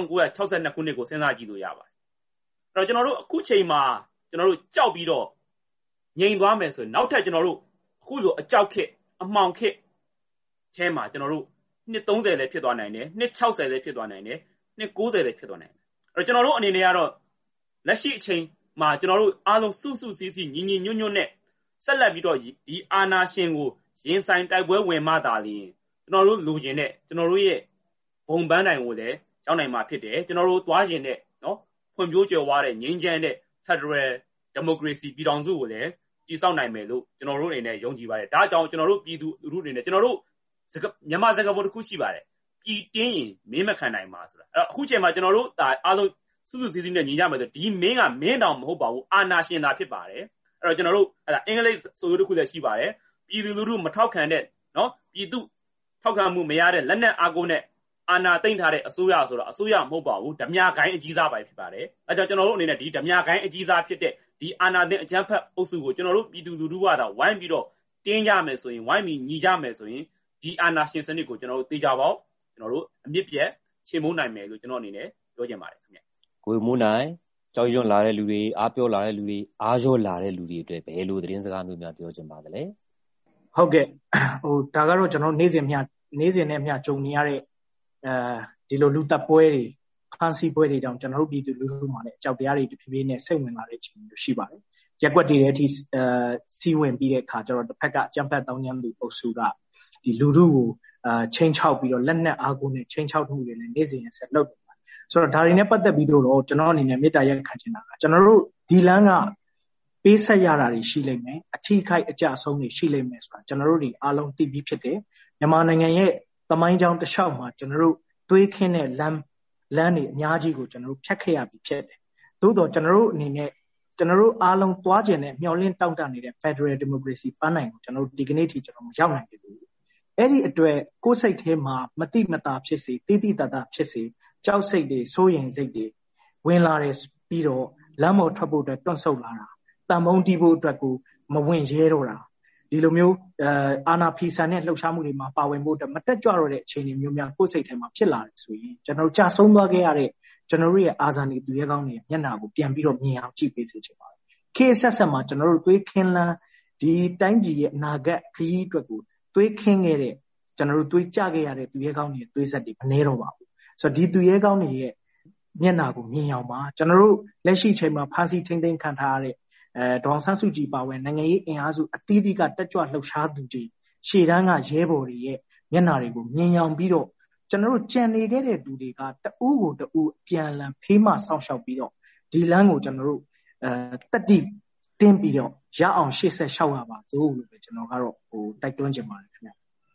1962ခုနှစ်ကိုစဉ်းစားကြည့်လို့ရပါတယ်အဲ့တော့ကျွန်တော်တို့အခုချိန်မှာကျွန်တော်တို့ကြောက်ပြီးတော့ငြိမ်သွားမယ်ဆိုရင်နောက်ထပ်ကျွန်တော်တို့အခုဆိုအကြောက်ခစ်အမှောင်ခစ်ထဲမှာကျွန်တော်တို့နှစ်30လည်းဖြစ်သွားနိုင်တယ်နှစ်60လည်းဖြစ်သွားနိုင်တယ်နှစ်90လည်းဖြစ်သွားနိုင်တယ်အဲ့တော့ကျွန်တော်တို့အနေနဲ့ကတော့လက်ရှိအချိန်မှာကျွန်တော်တို့အားလုံးစုစည်းညီညွတ်နဲ့ဆက်လက်ပြီးတော့ဒီအာဏာရှင်ကိုရင်ဆိုင်တိုက်ပွဲဝင်မှသာလျှင်ကျွန်တော်တို့လူချင်းနဲ့ကျွန်တော်တို့ရဲ့ဘုံပန်းတိုင်ကိုလည်းရောက်နိုင်မှာဖြစ်တယ်ကျွန်တော်တို့သွားရင်နဲ့နော်ဖွံ့ဖြိုးကြွယ်ဝတဲ့ငြိမ်းချမ်းတဲ့ Federal Democracy ပြည်ထောင်စုကိုလည်းတည်ဆောက်နိုင်မယ်လို့ကျွန်တော်တို့အနေနဲ့ယုံကြည်ပါတယ်ဒါကြောင့်ကျွန်တော်တို့ပြည်သူလူထုအနေနဲ့ကျွန်တော်တို့မြန်မာစကားပုံတစ်ခုရှိပါတယ်ပြည်တင်းရင်မင်းမခံနိုင်ပါဆိုတာအဲ့တော့အခုချိန်မှာကျွန်တော်တို့ဒါအားလုံးစုစည်းနဲ့ညီကြမယ်ဆိုဒီမင်းကမင်းတောင်မဟုတ်ပါဘူးအာဏာရှင်သာဖြစ်ပါတယ်အဲ့တော့ကျွန်တော်တို့အဲ့ဒါအင်္ဂလိပ်ဆိုလိုတစ်ခုလည်းရှိပါတယ်ပြည်သူလူထုမထောက်ခံတဲ့နော်ပြည်သူထောက်ခံမှုမရတဲ့လက်နက်အားကိုးနဲ့အာဏာသိမ်းထားတဲ့အစိုးရဆိုတော့အစိုးရမဟုတ်ပါဘူးဓမြကိုင်းအကြီးစားပဲဖြစ်ပါတယ်အဲ့ကြောင့်ကျွန်တော်တို့အနေနဲ့ဒီဓမြကိုင်းအကြီးစားဖြစ်တဲ့ဒီအာဏာသိမ်းအကြမ်းဖက်အုပ်စုကိုကျွန်တော်တို့ပြည်သူလူထုကတော့ဝိုင်းပြီးတော့တင်းကြမယ်ဆိုရင်ဝိုင်းပြီးညီကြမယ်ဆိုရင်ဒီအာဏာရှင်စနစ်ကိုကျွန်တော်တို့သိကြပါဦးကျွန်တော်တို့အမြင့်ပြတ်ချေမှုန်းနိုင်မယ်လို့ကျွန်တော်အနေနဲ့ပြောချင်ပါတယ်ခင်ဗျကိုမိုးနိုင်ကြောက်ရွံ့လာတဲ့လူတွေအားပြောလာတဲ့လူတွေအားရောလာတဲ့လူတွေအတွက်ဘယ်လိုသတင်းစကားမျိုးများပြောချင်ပါသလဲဟုတ်ကဲ့ဒါကတော့ကျွန်တော်နေ့စဉ်နဲ့မျှကြုံနေရတဲ့ဒီလိုလူတပ်ပွဲတွေဖမ်းဆီးပွဲတွေကြောင့်ကျွန်တော်တို့ပြည်သူလူထုမှာလည်းအကြောက်တရားတွေတဖြည်းဖြည်းနဲ့စိတ်ဝင်လာတဲ့အခြေအနေမျိုးရှိပါတယ်ရက်ွက်တွေတဲ့အထိစီးဝင်ပြီးတဲ့အခါကျတော့တစ်ဖက်ကအကြမ်းဖက်တောင်းကျမ်းသူအုပ်စုကဒီလူထုကိုချိန်ချောက်ပြီးတော့လက်နက်အားကိုးနဲ့ချိန်ချောက်မှုတွေလည်းနေ့စဉ်ဆက်လုပ်နေတာဆိုတော့ဒါတွေနဲ့ပတ်သက်ပြီးတော့ကျွန်တော်အနေနဲ့မေတ္တာရက်ခံချင်တာကကျွန်တော်တို့ဒီလမ်းကပေးဆက်ရတာတွေရှိလိမ့်မယ်အထီးခိုက်အကြအဆုံးတွေရှိလိမ့်မယ်ဆိုတာကျွန်တော်တို့တွေအားလုံးသိပြီးဖြစ်တယ်မြန်မာနိုင်ငံရဲ့သမိုင်းကြောင်းတစ်လျှောက်မှာကျွန်တော်တို့သွေးခင်းတဲ့လမ်းတွေအများကြီးကိုကျွန်တော်တို့ဖြတ်ခဲ့ရပြီးဖြစ်တယ်သို့တော့ကျွန်တော်တို့အနေနဲ့ကျွန်တော်တို့အားလုံးသွားကျင်တဲ့မျှော်လင့်တောင့်တနေတဲ့ Federal Democracy ပန်းနိုင်ကိုကျွန်တော်တို့ဒီကနေ့ထိကျွန်တော်မရောက်နိုင်သေးဘူးအဲ့ဒီအတွက်ကိုယ်စိတ်ထဲမှာမတိမတာဖြစ်စေတိတိတတာဖြစ်စေကြောက်စိတ်တွေစိုးရိမ်စိတ်တွေဝင်လာတယ်ပြီးတော့လမ်းပေါ်ထွက်ဖို့အတွက်တွန့်ဆုတ်လာတာတန်ဖုံးတီးဖို့အတွက်ကိုမဝင်ရဲတော့တာဒီလိုမျိုးအာနာဖီဆန်တဲ့လှုပ်ရှားမှုတွေမှာပါဝင်ဖို့အတွက်မတက်ကြွတော့တဲ့အခြေအနေမျိုးများကိုယ်စိတ်ထဲမှာဖြစ်လာတယ်ဆိုရင်ကျွန်တော်ကြာဆုံးသွားခဲ့ရတဲ့ကျွန်တော်တို့ရဲ့အာဇာနည်သူရဲကောင်းတွေမျက်နှာကိုပြန်ပြီးတော့မြင်အောင်ကြည့်ပေးစေချင်ပါတယ်ခေတ်ဆက်မှာကျွန်တော်တို့သွေးခင်းလန်းဒီတိုင်းပြည်ရဲ့အနာဂတ်ခရီးအတွက်ကိုသွေးခင်းခဲ့တဲ့ကျွန်တော်တို့သွေးကြခဲ့ရတဲ့သူရဲကောင်းတွေသွေးဆက်တွေမနှဲတော့ပါဘူးဆိုတော့ဒီသူရဲကောင်းတွေရဲ့မျက်နှာကိုမြင်အောင်ပါကျွန်တော်တို့လက်ရှိချိန်မှာဖမ်းဆီးထိန်းသိမ်းခံထားရတဲ့ဒေါအောင်ဆန်းစုကြည်ပါဝင်နိုင်ငံရေးအင်အားစုအသီးသီးကတက်ကြွလှုပ်ရှားသူတွေရှေ့တန်းကရဲဘော်တွေရဲ့မျက်နှာတွေကိုမြင်အောင်ပြီးတော့ကျွန်တော်တို့ကြံနေခဲ့တဲ့သူတွေကတဦးကိုတဦးပြန်လည်ဖေးမဆောက်ရှောက်ပြီးတော့ဒီလမ်းကိုကျွန်တော်တို့တက်တိတင်းပြီးတော့ရအောင်ရှေ့ဆက်လျှောက်ရပါစို့လို့ပဲကျွန်တော်ကတော့တိုက်တွန်းချင်ပါတယ်ခင်ဗျ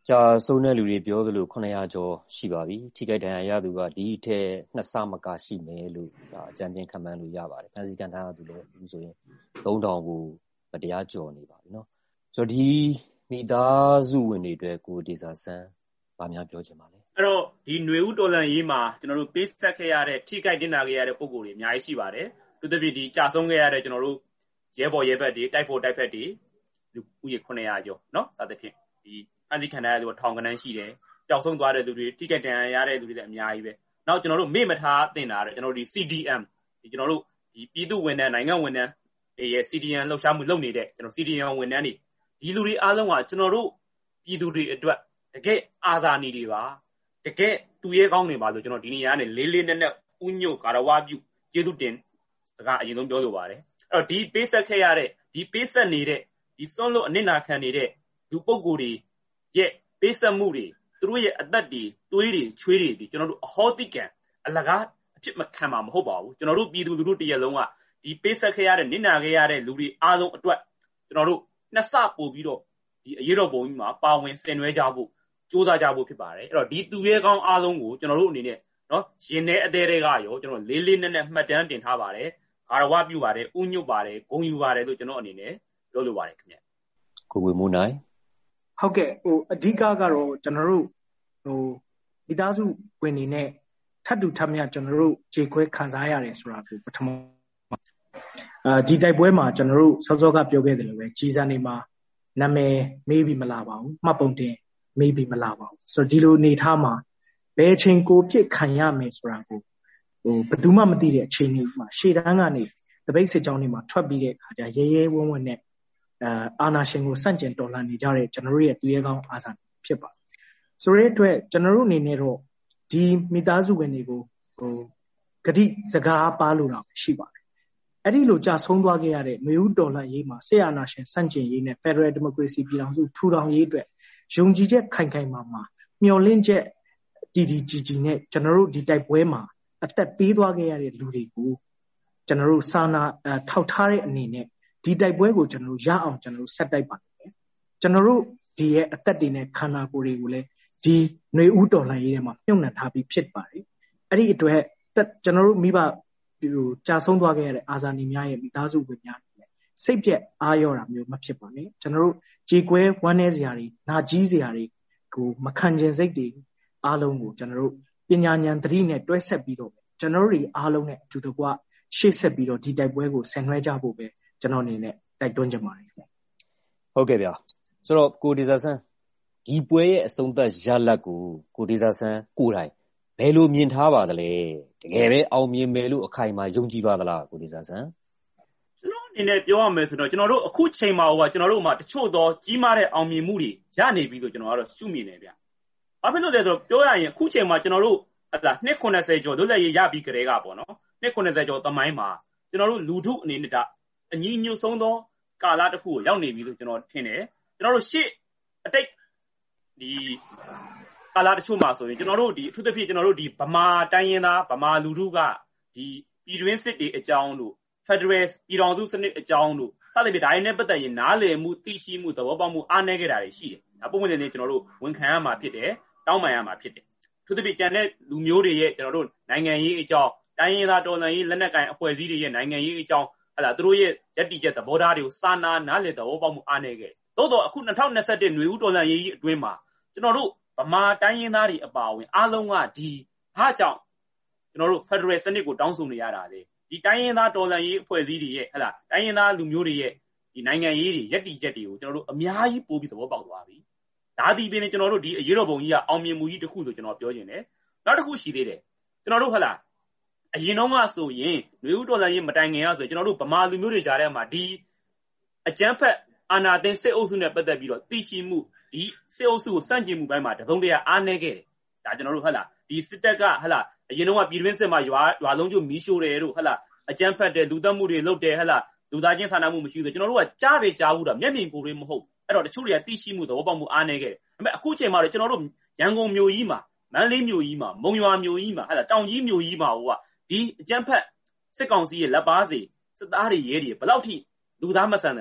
ကြာဆုံးတဲ့လူတွေပြောသလို900ကျော်ရှိပါပြီထိခိုက်ဒဏ်ရာရသူကဒီအထက်2ဆမကရှိမယ်လို့အကြံပြင်းခန့်မှန်းလို့ရပါတယ်ဖန်စီကန်ထားသူလည်းအခုဆိုရင်3000ကိုတရားကျော်နေပါပြီเนาะဆိုတော့ဒီမိသားစုဝင်တွေအတွက်ကိုဒေစာဆန်းဗာများပြောချင်ပါလဲအဲ့တော့ဒီຫນွေဦးတော်လှန်ရေးမှာကျွန်တော်တို့ပေးဆက်ခဲ့ရတဲ့ထိခိုက်တင်နာခဲ့ရတဲ့ပုံကိုယ်တွေအများကြီးရှိပါတယ်သူတို့ပြည်ဒီကြာဆုံးခဲ့ရတဲ့ကျွန်တော်တို့ရဲဘော်ရဲဘက်တွေတိုက်ဖို့တိုက်ဖက်တွေလူဦးရေ900ကျော်เนาะစသဖြင့်ဒီဖန်စီခံထားရတဲ့လူထောင်ကနန်းရှိတယ်ပျောက်ဆုံးသွားတဲ့လူတွေထိခိုက်ဒဏ်ရာရတဲ့လူတွေလည်းအများကြီးပဲနောက်ကျွန်တော်တို့မေ့မထားတင်တာကျွန်တော်တို့ဒီ CDM ဒီကျွန်တော်တို့ဒီပြည်သူဝန်ထမ်းနိုင်ငံဝန်ထမ်းတွေရဲ့ CDM လှုပ်ရှားမှုလုပ်နေတဲ့ကျွန်တော် CDM ဝန်ထမ်းတွေဒီလူတွေအားလုံးကကျွန်တော်တို့ပြည်သူတွေအတွက်တကယ်အာဇာနည်တွေပါတကယ်သူရဲကောင်းတွေပါလို့ကျွန်တော်ဒီနေရာနဲ့လေးလေးနက်နက်ဥညွတ်ကာရဝပြုကျေးဇူးတင်စကားအရင်ဆုံးပြောလိုပါတယ်အဲ့တော့ဒီပေးဆက်ခဲ့ရတဲ့ဒီပေးဆက်နေတဲ့ဒီစွန့်လို့အနစ်နာခံနေတဲ့လူပုဂ္ဂိုလ်တွေရဲ့ပေးဆက်မှုတွေသူတို့ရဲ့အသက်တွေသွေးတွေချွေးတွေဒီကျွန်တော်တို့အဟောတိကံအလကားအဖြစ်မခံမှာမဟုတ်ပါဘူးကျွန်တော်တို့ပြည်သူလူထုတရက်လုံးကဒီပေးဆက်ခဲ့ရတဲ့နစ်နာခဲ့ရတဲ့လူတွေအားလုံးအတွက်ကျွန်တော်တို့နှစ်ဆပို့ပြီးတော့ဒီအရေးတော်ပုံကြီးမှာပါဝင်ဆင်နွှဲကြဖို့စူးစမ်းကြဖို့ဖြစ်ပါတယ်အဲ့တော့ဒီသူရဲကောင်းအားလုံးကိုကျွန်တော်တို့အနေနဲ့နော်ရင်ထဲအသေးတွေကရောကျွန်တော်လေးလေးနက်နက်မှတ်တမ်းတင်ထားပါတယ်ဂါရဝပြုပါတယ်ဥညွတ်ပါတယ်ဂုဏ်ယူပါတယ်လို့ကျွန်တော်အနေနဲ့ပြောလိုပါတယ်ခင်ဗျကိုဝေမိုးနိုင်ဟုတ်ကဲ့အဓိကကတော့ကျွန်တော်တို့မိသားစုဝင်နေနဲ့ထပ်တူထပ်မြကျွန်တော်တို့ခြေခွဲခံစားရတယ်ဆိုတာကိုပထမဒီတိုက်ပွဲမှာကျွန်တော်တို့စောစောကပြောခဲ့တယ်လို့ပဲကြီးစံနေမှာနာမည်မေးပြီးမလာပါဘူးမှတ်ပုံတင်မေးပြီးမလာပါဘူးဆိုတော့ဒီလိုအနေထားမှာဘယ်အချိန်ကိုပြစ်ခံရမယ်ဆိုတာကိုဘယ်သူမှမသိတဲ့အချိန်လေးမှာရှေ့တန်းကနေတပိတ်စစ်ကြောင်းတွေမှာထွက်ပြီးတဲ့အခါကျရဲရဲဝံ့ဝံ့နဲ့အာနာရှင်ကိုစန့်ကျင်တော်လှန်နေကြတဲ့ကျွန်တော်တို့ရဲ့သူရဲကောင်းအာဇာဖြစ်ပါတယ်ဆိုတဲ့အတွက်ကျွန်တော်တို့အနေနဲ့တော့ဒီမိသားစုဝင်တွေကိုဂတိစကားပါလို့တော့ရှိပါတယ်အဲ့ဒီလိုကြာဆုံးသွားခဲ့ရတဲ့ຫນွေဦးတော်လှန်ရေးမှာဆေးအာနာရှင်စန့်ကျင်ရေးနဲ့ Federal Democracy ပြည်ထောင်စုထူထောင်ရေးအတွက်ယုံကြည်ချက်ခိုင်ခိုင်မာမာမျှော်လင့်ချက်တည်တည်ကြည်ကြည်နဲ့ကျွန်တော်တို့ဒီတိုက်ပွဲမှာအသက်ပေးသွားခဲ့ရတဲ့လူတွေကိုကျွန်တော်တို့စာနာထောက်ထားတဲ့အနေနဲ့ဒီတိုက်ပွဲကိုကျွန်တော်တို့ရအောင်ကျွန်တော်တို့ဆက်တိုက်ပါတယ်ကျွန်တော်တို့ဒီရဲ့အသက်တွေနဲ့ခန္ဓာကိုယ်တွေကိုလည်းဒီຫນွေဦးတော်လှန်ရေးထဲမှာမြုပ်နှံထားပြီးဖြစ်ပါတယ်အဲ့ဒီအတွက်ကျွန်တော်တို့မိဘကြာဆုံးသွားခဲ့ရတဲ့အာဇာနည်များရဲ့မိသားစုဝင်များနဲ့စိတ်ပြက်အားရောတာမျိုးမဖြစ်ပါနဲ့ကျွန်တော်တို့ကြေကွဲဝမ်းနည်းစရာတွေနာကြီးစရာတွေကိုမခံကျင်စိတ်တွေအားလုံးကိုကျွန်တော်တို့ပညာဉာဏ်သတိနဲ့တွဲဆက်ပြီးတော့ကျွန်တော်တို့တွေအားလုံးနဲ့အတူတကွရှေ့ဆက်ပြီးတော့ဒီတိုက်ပွဲကိုဆင်နွှဲကြဖို့ပဲကျွန်တော်အနေနဲ့တိုက်တွန်းချင်ပါတယ်ဟုတ်ကဲ့ဗျာဆိုတော့ကိုဒေဇာဆန်းဒီပွဲရဲ့အဆုံးသတ်ရလဒ်ကိုကိုဒေဇာဆန်းကိုယ်တိုင်ဘယ်လိုမြင်ထားပါသလဲတကယ်ပဲအောင်မြင်မယ်လို့အခိုင်အမာယုံကြည်ပါသလားကိုဒေဇာဆန်းကျွန်တော်အနေနဲ့ပြောရမယ်ဆိုတော့ကျွန်တော်တို့အခုချိန်မှာဟိုကကျွန်တော်တို့မှာတချို့သောကြီးမားတဲ့အောင်မြင်မှုတွေရနေပြီဆိုကျွန်တော်ကတော့ရှုမြင်နေဗျ။ဘာဖြစ်လို့လဲဆိုတော့ပြောရရင်အခုချိန်မှာကျွန်တော်တို့နှစ်90ကျော်လွတ်လပ်ရေးရပြီးကြတဲ့ကပေါ့နော်နှစ်90ကျော်သမိုင်းမှာကျွန်တော်တို့လူထုအနေနဲ့အညီညွတ်ဆုံးသောကာလတစ်ခုကိုရောက်နေပြီလို့ကျွန်တော်ထင်တယ်ကျွန်တော်တို့ရှေ့အတိတ်ဒီကာလတချို့မှာဆိုရင်ကျွန်တော်တို့ဒီအထူးသဖြင့်ကျွန်တော်တို့ဒီဗမာတိုင်းရင်းသားဗမာလူထုကဒီပြည်တွင်းစစ်တွေအကြောင်းလို့ Federal ပြည်ထောင်စုစနစ်အကြောင်းလို့စသဖြင့်ဒါရင်းနဲ့ပတ်သက်ရင်နားလည်မှုသိရှိမှုသဘောပေါက်မှုအားနည်းခဲ့တာတွေရှိတယ်ဒါပုံမှန်နေကျွန်တော်တို့ဝန်ခံရမှာဖြစ်တယ်တောင်းပန်ရမှာဖြစ်တယ်အထူးသဖြင့်ကျန်တဲ့လူမျိုးတွေရဲ့ကျွန်တော်တို့နိုင်ငံရေးအကြောင်းတိုင်းရင်းသားတော်လှန်ရေးလက်နက်ကိုင်အဖွဲ့အစည်းတွေရဲ့နိုင်ငံရေးအကြောင်းသူတို့ရဲ့ယက်တီချက်သဘောထားတွေကိုစာနာနားလည်သဘောပေါက်မှုအားနည်းခဲ့တယ်သို့တော့အခု2021ຫນွေဦးတော်လှန်ရေးအတွင်းမှာကျွန်တော်တို့ဗမာတိုင်းရင်းသားတွေအပါအဝင်အားလုံးကဒီဘာကြောင့်ကျွန်တော်တို့ Federal စနစ်ကိုတောင်းဆိုနေရတာလေဒီတိုင်းရင်းသားတော်လှန်ရေးအဖွဲ့အစည်းတွေရဲ့တိုင်းရင်းသားလူမျိုးတွေရဲ့ဒီနိုင်ငံရေးတွေယက်တီချက်တွေကိုကျွန်တော်တို့အများကြီးပို့ပြီးသဘောပေါက်သွားပြီဒါဒီပြင်ကျွန်တော်တို့ဒီအရေးတော်ပုံကြီးကအောင်မြင်မှုကြီးတစ်ခုဆိုကျွန်တော်ပြောချင်တယ်နောက်တစ်ခုရှိသေးတယ်ကျွန်တော်တို့အရင်တော့ကဆိုရင်ຫນွေဦးတော်လှန်ရေးမတိုင်ခင်ကဆိုကျွန်တော်တို့ဗမာလူမျိုးတွေကြားထဲမှာဒီအကြမ်းဖက်အာဏာသိမ်းစစ်အုပ်စုနဲ့ပတ်သက်ပြီးတော့သိရှိမှုဒီစစ်အုပ်စုကိုစန့်ကျင်မှုပိုင်းမှာတစုံတရာအားနည်းခဲ့တယ်ဒါကျွန်တော်တို့ဒီစစ်တပ်ကအရင်တော့ကပြည်တွင်းစစ်မှာရွာလုံးကျမီးရှို့တယ်တို့အကြမ်းဖက်တယ်လူသတ်မှုတွေလုပ်တယ်လူသားချင်းစာနာမှုမရှိဘူးဆိုကျွန်တော်တို့ကကြားဘူးတာမျက်မြင်ကိုယ်တွေမဟုတ်အဲ့တော့တချို့တွေကသိရှိမှုသဘောပေါက်မှုအားနည်းခဲ့တယ်ဒါပေမဲ့အခုချိန်မှာတော့ကျွန်တော်တို့ရန်ကုန်မြို့ကြီးမှာမန္တလေးမြို့ကြီးမှာမုံရွာမြို့ကြီးမှာတောင်ကြီးမြို့ကြီးမှာဒီအကြမ်းဖက်စစ်ကောင်စီရဲ့လက်ပါစီစစ်သားတွေရဲတွေဘယ်လောက်ထိလူသားမဆန်တယ်လဲ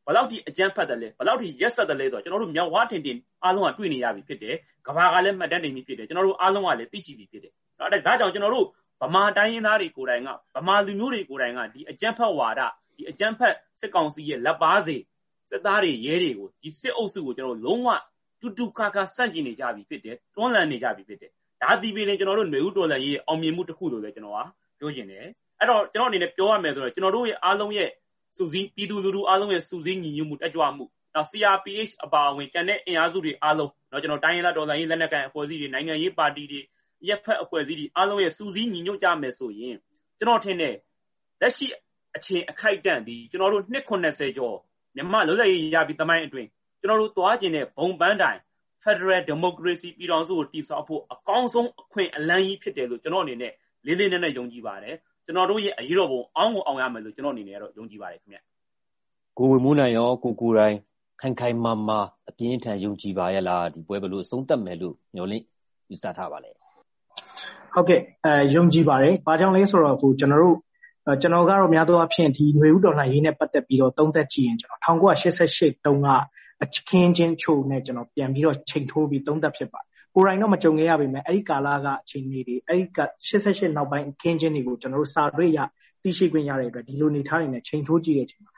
ဘလောက်ထိအကြမ်းဖက်တယ်လဲဘလောက်ထိရက်ဆက်တယ်လဲဆိုတော့ကျွန်တော်တို့မြောက်ဝါထင်အားလုံးကတွေ့နေရပြီဖြစ်တယ်ကဘာကလည်းမှတ်တမ်းနေပြီဖြစ်တယ်ကျွန်တော်တို့အားလုံးကလည်းသိရှိပြီဖြစ်တယ်ဒါကြောင့်ကျွန်တော်တို့ဗမာတိုင်းရင်းသားတွေကိုယ်တိုင်ကဗမာလူမျိုးတွေကိုယ်တိုင်ကဒီအကြမ်းဖက်ဝါဒဒီအကြမ်းဖက်စစ်ကောင်စီရဲ့လက်ပါစေစစ်သားတွေရဲတွေကိုဒီစစ်အုပ်စုကိုကျွန်တော်တို့လုံးဝတူတူခါခါဆန့်ကျင်နေကြပြီဖြစ်တယ်တွန်းလှန်နေကြပြီဖြစ်တယ်ဒါဒီပင်ကျွန်တော်တို့ຫນွေဦးတော်လှန်ရေးအောင်မြင်မှုတစ်ခုလို့လည်းကျွန်တော်ကပြောချင်တယ်အဲ့တော့ကျွန်တော်အနေနဲ့ပြောရမယ်ဆိုတော့ကျွန်တော်တို့ရဲ့အားလုံးရဲ့စုစည်းပြည်သူလူထုအားလုံးရဲ့စုစည်းညီညွတ်မှုတက်ကြွမှုနောက် CRPH အပါအဝင်ကျန်တဲ့အင်အားစုတွေအားလုံးတော့ကျွန်တော်တိုင်းရင်းသားတော်လှန်ရေးလက်နက်ကိုင်အဖွဲ့အစည်းတွေနိုင်ငံရေးပါတီတွေရပ်ဖက်အဖွဲ့အစည်းတွေအားလုံးရဲ့စုစည်းညီညွတ်ကြမယ်ဆိုရင်ကျွန်တော်ထင်တယ်လက်ရှိအချိန်အခိုက်အတန့်ဒီကျွန်တော်တို့နှစ်80ကျော်မြန်မာလွတ်လပ်ရေးရပြီးတမိုင်းအတွင်းကျွန်တော်တို့သွားကျင်တဲ့ဘုံပန်းတိုင် Federal Democracy ပြည်ထောင်စုကိုတည်ဆောက်ဖို့အကောင်းဆုံးအခွင့်အလမ်းကြီးဖြစ်တယ်လို့ကျွန်တော်အနေနဲ့လေးလေးနက်နက်ယုံကြည်ပါတယ်ကျွန်တော်တို့ရဲ့အရေးတော်ပုံအောင်းကိုအောင်ရမယ်လို့ကျွန်တော်အနေနဲ့ကတော့ယုံကြည်ပါတယ်ခင်ဗျကိုဝေမိုးနိုင်ရောကိုကိုတိုင်းခိုင်ခိုင်မာမာအပြင်းထန်ယုံကြည်ပါရဲ့လားဒီပွဲဘယ်လိုဆုံးသက်မယ်လို့ညွှန်လင့်ယူဆထားပါလဲဟုတ်ကဲ့ယုံကြည်ပါတယ်ဘာကြောင့်လဲဆိုတော့ကျွန်တော်ကတော့များသောအားဖြင့်ဒီຫນွေဦးတော်လှန်ရေးနဲ့ပတ်သက်ပြီးတော့သုံးသပ်ကြည့်ရင်ကျွန်တော်1988တုန်းကအခင်းချင်းချို့နဲ့ကျွန်တော်ပြန်ပြီးတော့ချိန်ထိုးပြီးသုံးသပ်ဖြစ်ပါတယ်ကိုယ်တိုင်တော့မကြုံခဲ့ရပါမယ်အဲ့ဒီကာလကအချိန်လေးတွေအဲ့ဒီ88နောက်ပိုင်းအခင်းချင်းတွေကိုကျွန်တော်တို့စာတွေ့ရသိရှိခွင့်ရတဲ့အတွက်ဒီလိုနေထားနေနဲ့ချိန်ထိုးကြည့်တဲ့အချိန်မှာ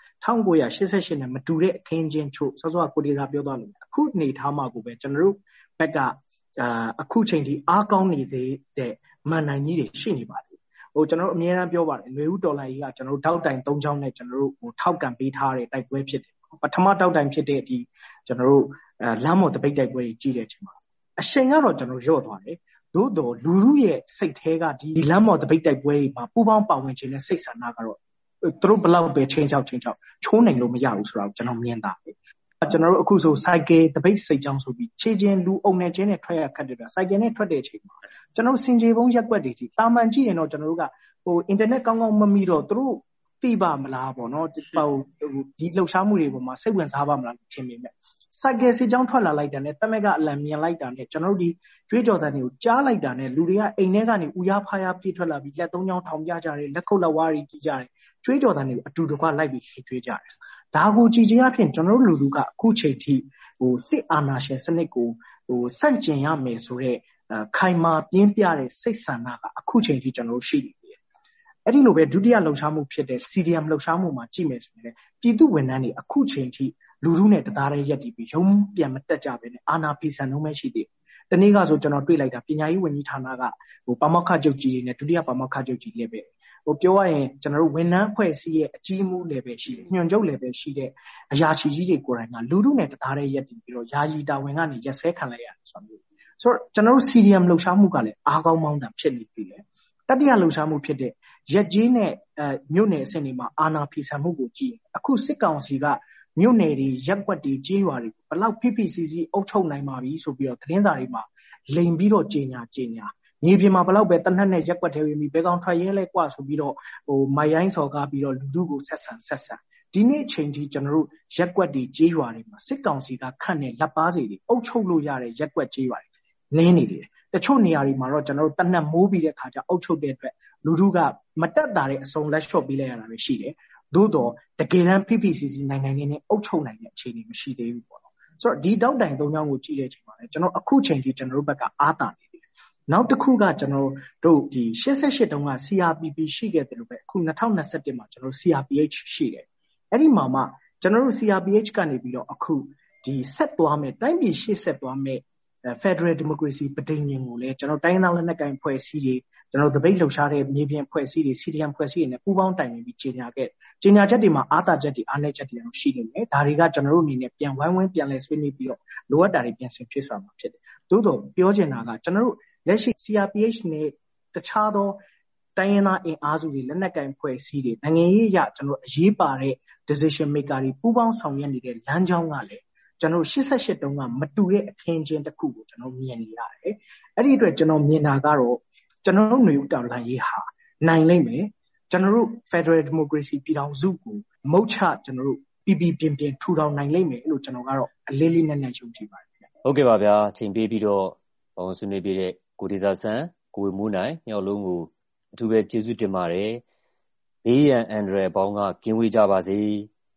1988နဲ့မတူတဲ့အခင်းချင်းချို့စောစောကကိုဒေသာပြောသွားလို့အခုနေထားမှာကိုပဲကျွန်တော်တို့ဘက်ကအခုချိန်ထိအားကောင်းနေစေတဲ့မှန်နိုင်ကြီးတွေရှိနေပါတယ်ကျွန်တော်တို့အများအားပြောပါတယ်ຫນွေဦးတော်လှန်ရေးကကျွန်တော်တို့တောက်တိုင်၃ချောင်းနဲ့ကျွန်တော်တို့ထောက်ကန်ပေးထားတဲ့တိုက်ပွဲဖြစ်တယ်ပထမတောက်တိုင်ဖြစ်တဲ့ဒီကျွန်တော်တို့လမ်းမော်တပိတ်တိုက်ပွဲကြီးကြီးတဲ့အချိန်မှာအချိန်ကတော့ကျွန်တော်ရော့သွားတယ်သို့တော်လူလူရဲ့စိတ်ထဲကဒီလမ်းမော်တပိတ်တိုက်ပွဲမှာပူပေါင်းပါဝင်ခြင်းနဲ့စိတ်ဆန္ဒကတော့သူတို့ဘလောက်ပဲချင်းချောက်ချိုးနိုင်လို့မရဘူးဆိုတော့ကျွန်တော်မြင်တာပဲကျွန်တော်တို့အခုဆိုစိုက်ကယ်တပိတ်စိတ်ကြောင်းဆိုပြီးခြေချင်းလူအုံနဲ့ချင်းနဲ့ထွက်ရခတ်တယ်ဗျစိုက်ကယ်နဲ့ထွက်တဲ့အချိန်မှာကျွန်တော်စင်ကြေဘုံရက်ွက်တွေကြီးတာမန်ကြည့်ရင်တော့ကျွန်တော်တို့ကအင်တာနက်ကောင်းကောင်းမမီတော့သူတို့သိပါမလားပေါ့နော်ဒီလှုပ်ရှားမှုတွေပေါ်မှာစိတ်ဝင်စားပါမလားထင်မိမယ်စိုက်ကယ်စစ်ကြောင်းထွက်လာလိုက်တာနဲ့တမက်ကအလံမြင်လိုက်တာနဲ့ကျွန်တော်တို့ဒီကြွေးကြော်သံတွေကိုကြားလိုက်တာနဲ့လူတွေကအိမ်ထဲကနေဥရားဖားရပြေးထွက်လာပြီးလက်သုံးချောင်းထောင်ပြကြတယ်လက်ခုပ်လက်ဝါးတွေကြည့်ကြတယ်ကြွေးကြော်သံတွေကိုအတူတကွလိုက်ပြီးကြွေးကြတယ်ဒါကိုကြည်ချင်းအဖြစ်ကျွန်တော်တို့လူလူကအခုချိန်ထိစစ်အာဏာရှင်စနစ်ကိုစန့်ကျင်ရမယ်ဆိုတဲ့ခိုင်မာပြင်းပြတဲ့စိတ်ဆန္ဒကအခုချိန်ထိကျွန်တော်တို့ရှိနေတယ်အဲ့ဒီလိုပဲဒုတိယလှုပ်ရှားမှုဖြစ်တဲ့ CDM လှုပ်ရှားမှုမှာကြည့်မယ်ဆိုရင်ပြည်သူဝန်ထမ်းတွေအခုချိန်ထိလူထုနဲ့တသားတည်းရက်တည်ပြီးရုံးပြန်မတက်ကြဘဲနဲ့အာဏာဖီဆန်နှုံးမဲ့ရှိသေးတယ်တနေ့ကဆိုကျွန်တော်တွေ့လိုက်တာပညာရေးဝန်ကြီးဌာနကပါမောက္ခချုပ်ကြီးတွေနဲ့ဒုတိယပါမောက္ခချုပ်ကြီးတွေပဲပြောရရင်ကျွန်တော်တို့ဝန်ထမ်းအဖွဲ့အစည်းရဲ့အကြီးအမှုတွေပဲရှိတယ်ညွှန်ချုပ်တွေပဲရှိတဲ့အရာရှိကြီးတွေကိုယ်တိုင်ကလူထုနဲ့တသားတည်းရက်တည်ပြီးတော့ယာယီတာဝန်ကနေရက်စဲခံလိုက်ရတယ်ဆိုတော့ကျွန်တော်တို့ CDM လှုပ်ရှားမှုကလည်းအားကောင်းမောင်းတာဖြစ်နေပြီလေတတိယလှုပ်ရှားမှုဖြစ်တဲ့ရက်ကြီးနဲ့မြို့နယ်အဆင့်တွေမှာအာဏာဖီဆန်မှုကိုကြည့်အခုစစ်ကောင်စီကမြို့နယ်တွေရက်ွက်တွေကြေးရွာတွေဘလောက်ဖိဖိစီစီအုပ်ချုပ်နိုင်ပါပြီဆိုပြီးတော့သတင်းစာတွေမှာလိန်ပြီးတော့ကြေညာမြေပြင်မှာဘလောက်ပဲတနက်နဲ့ရက်ွက်ထဲဝင်ပြီးဘဲကောင်ထွက်ရဲလဲกว่าဆိုပြီးတော့မိုင်ရိုင်းစော်ကားပြီးတော့လူထုကိုဆက်ဆံဒီနေ့အချိန်ကြီးကျွန်တော်တို့ရက်ွက်တွေကြေးရွာတွေမှာစစ်ကောင်စီကခန့်တဲ့လက်ပါစီတွေအုပ်ချုပ်လို့ရတဲ့ရက်ွက်ကြေးရွာတွေနင်းနေတယ်တချို့နေရာတွေမှာတော့ကျွန်တော်တို့တနက်မိုးပြီးတဲ့ခါကျအုပ်ချုပ်တဲ့အတွက်လူထုကမတက်တာတဲ့အစုံလက်လျှော့ပေးလိုက်ရတာပဲရှိတယ်သို့တော့တကယ်တမ်း PPCC နိုင်ငံနဲ့အုပ်ချုပ်နိုင်တဲ့အခြေအနေမရှိသေးဘူးပေါ့နော်ဆိုတော့ဒီတောက်တိုင်၃ချောင်းကိုကြည့်တဲ့အချိန်မှာလည်းကျွန်တော်အခုချိန်ထိကျွန်တော်တို့ဘက်ကအားတာနေတယ်နောက်တစ်ခုကကျွန်တော်တို့ဒီ88တုန်းက CRPP ရှိခဲ့တယ်လို့ပဲအခု2021မှာကျွန်တော် CRPH ရှိတယ်အဲ့ဒီမှာမှကျွန်တော်တို့ CRPH ကနေပြီးတော့အခုဒီဆက်သွားမယ်တိုင်းပြည်ရှေ့ဆက်သွားမယ်Federal Democracy ပဋိညာဉ်ကိုလည်းကျွန်တော်တိုင်းသားလက်နက်ကိုင်ဖွဲ့စည်းတွေကျွန်တော်တပိတ်လှုပ်ရှားတဲ့မြေပြင်ဖွဲ့စည်းတွေ CDM ဖွဲ့စည်းတွေနဲ့ပူးပေါင်းတိုင်ပင်ပြီးကြေညာချက်တွေမှာအားသာချက်တွေအားနည်းချက်တွေတော့ရှိနေတယ်ဒါတွေကကျွန်တော်တို့အနေနဲ့ပြန်ဝိုင်းဝန်းပြန်လဲဆွေးနွေးပြီးတော့လိုအပ်တာတွေပြန်ဆင်ဖြည့်ဆွာမှာဖြစ်တယ်သို့တော့ပြောချင်တာကကျွန်တော်တို့လက်ရှိ CRPH နဲ့တခြားသောတိုင်းရင်းသားအင်အားစုတွေလက်နက်ကိုင်ဖွဲ့စည်းတွေနိုင်ငံရေးအရကျွန်တော်အရေးပါတဲ့ decision maker တွေပူးပေါင်းဆောင်ရွက်နေတဲ့လမ်းကြောင်းကလည်းကျွန်တော်88တုန်းကမတူတဲ့အခင်းချင်းတစ်ခုကိုကျွန်တော်မြင်နေရတယ်။အဲ့ဒီအတွက်ကျွန်တော်မြင်တာကတော့ကျွန်တော်ຫນွေဦးတော်လှန်ရေးဟာနိုင်လိမ့်မယ်။ကျွန်တော်တို့ Federal Democracy ပြည်ထောင်စုကိုမုတ်ချကျွန်တော်တို့ပြင်းထူထောင်နိုင်လိမ့်မယ်လို့ကျွန်တော်ကတော့အလေးလေးနက်နက်ယုံကြည်ပါတယ်။ဟုတ်ကဲ့ပါဗျာ။ချိန်ပေးပြီးတော့ဆွေးနွေးပေးတဲ့ကိုဒေဇာဆန်းကိုဝေမိုးနိုင်ညောင်လုံးကိုအထူးပဲကျေးဇူးတင်ပါတယ်။ဘေးရန်အန္တရာယ်ပေါင်းကကင်းဝေးကြပါစေ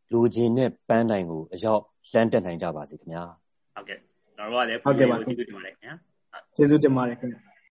လိုချင်တဲ့ပန်းတိုင်ကိုအရောက်လှမ်းတက်နိုင်ကြပါစေခင်ဗျာဟုတ်ကဲ့ကျွန်တော်တို့ကလည်းကျေးဇူးတင်ပါတယ်ခင်ဗျာကျေးဇူးတင်ပါတယ်ခင်ဗျာ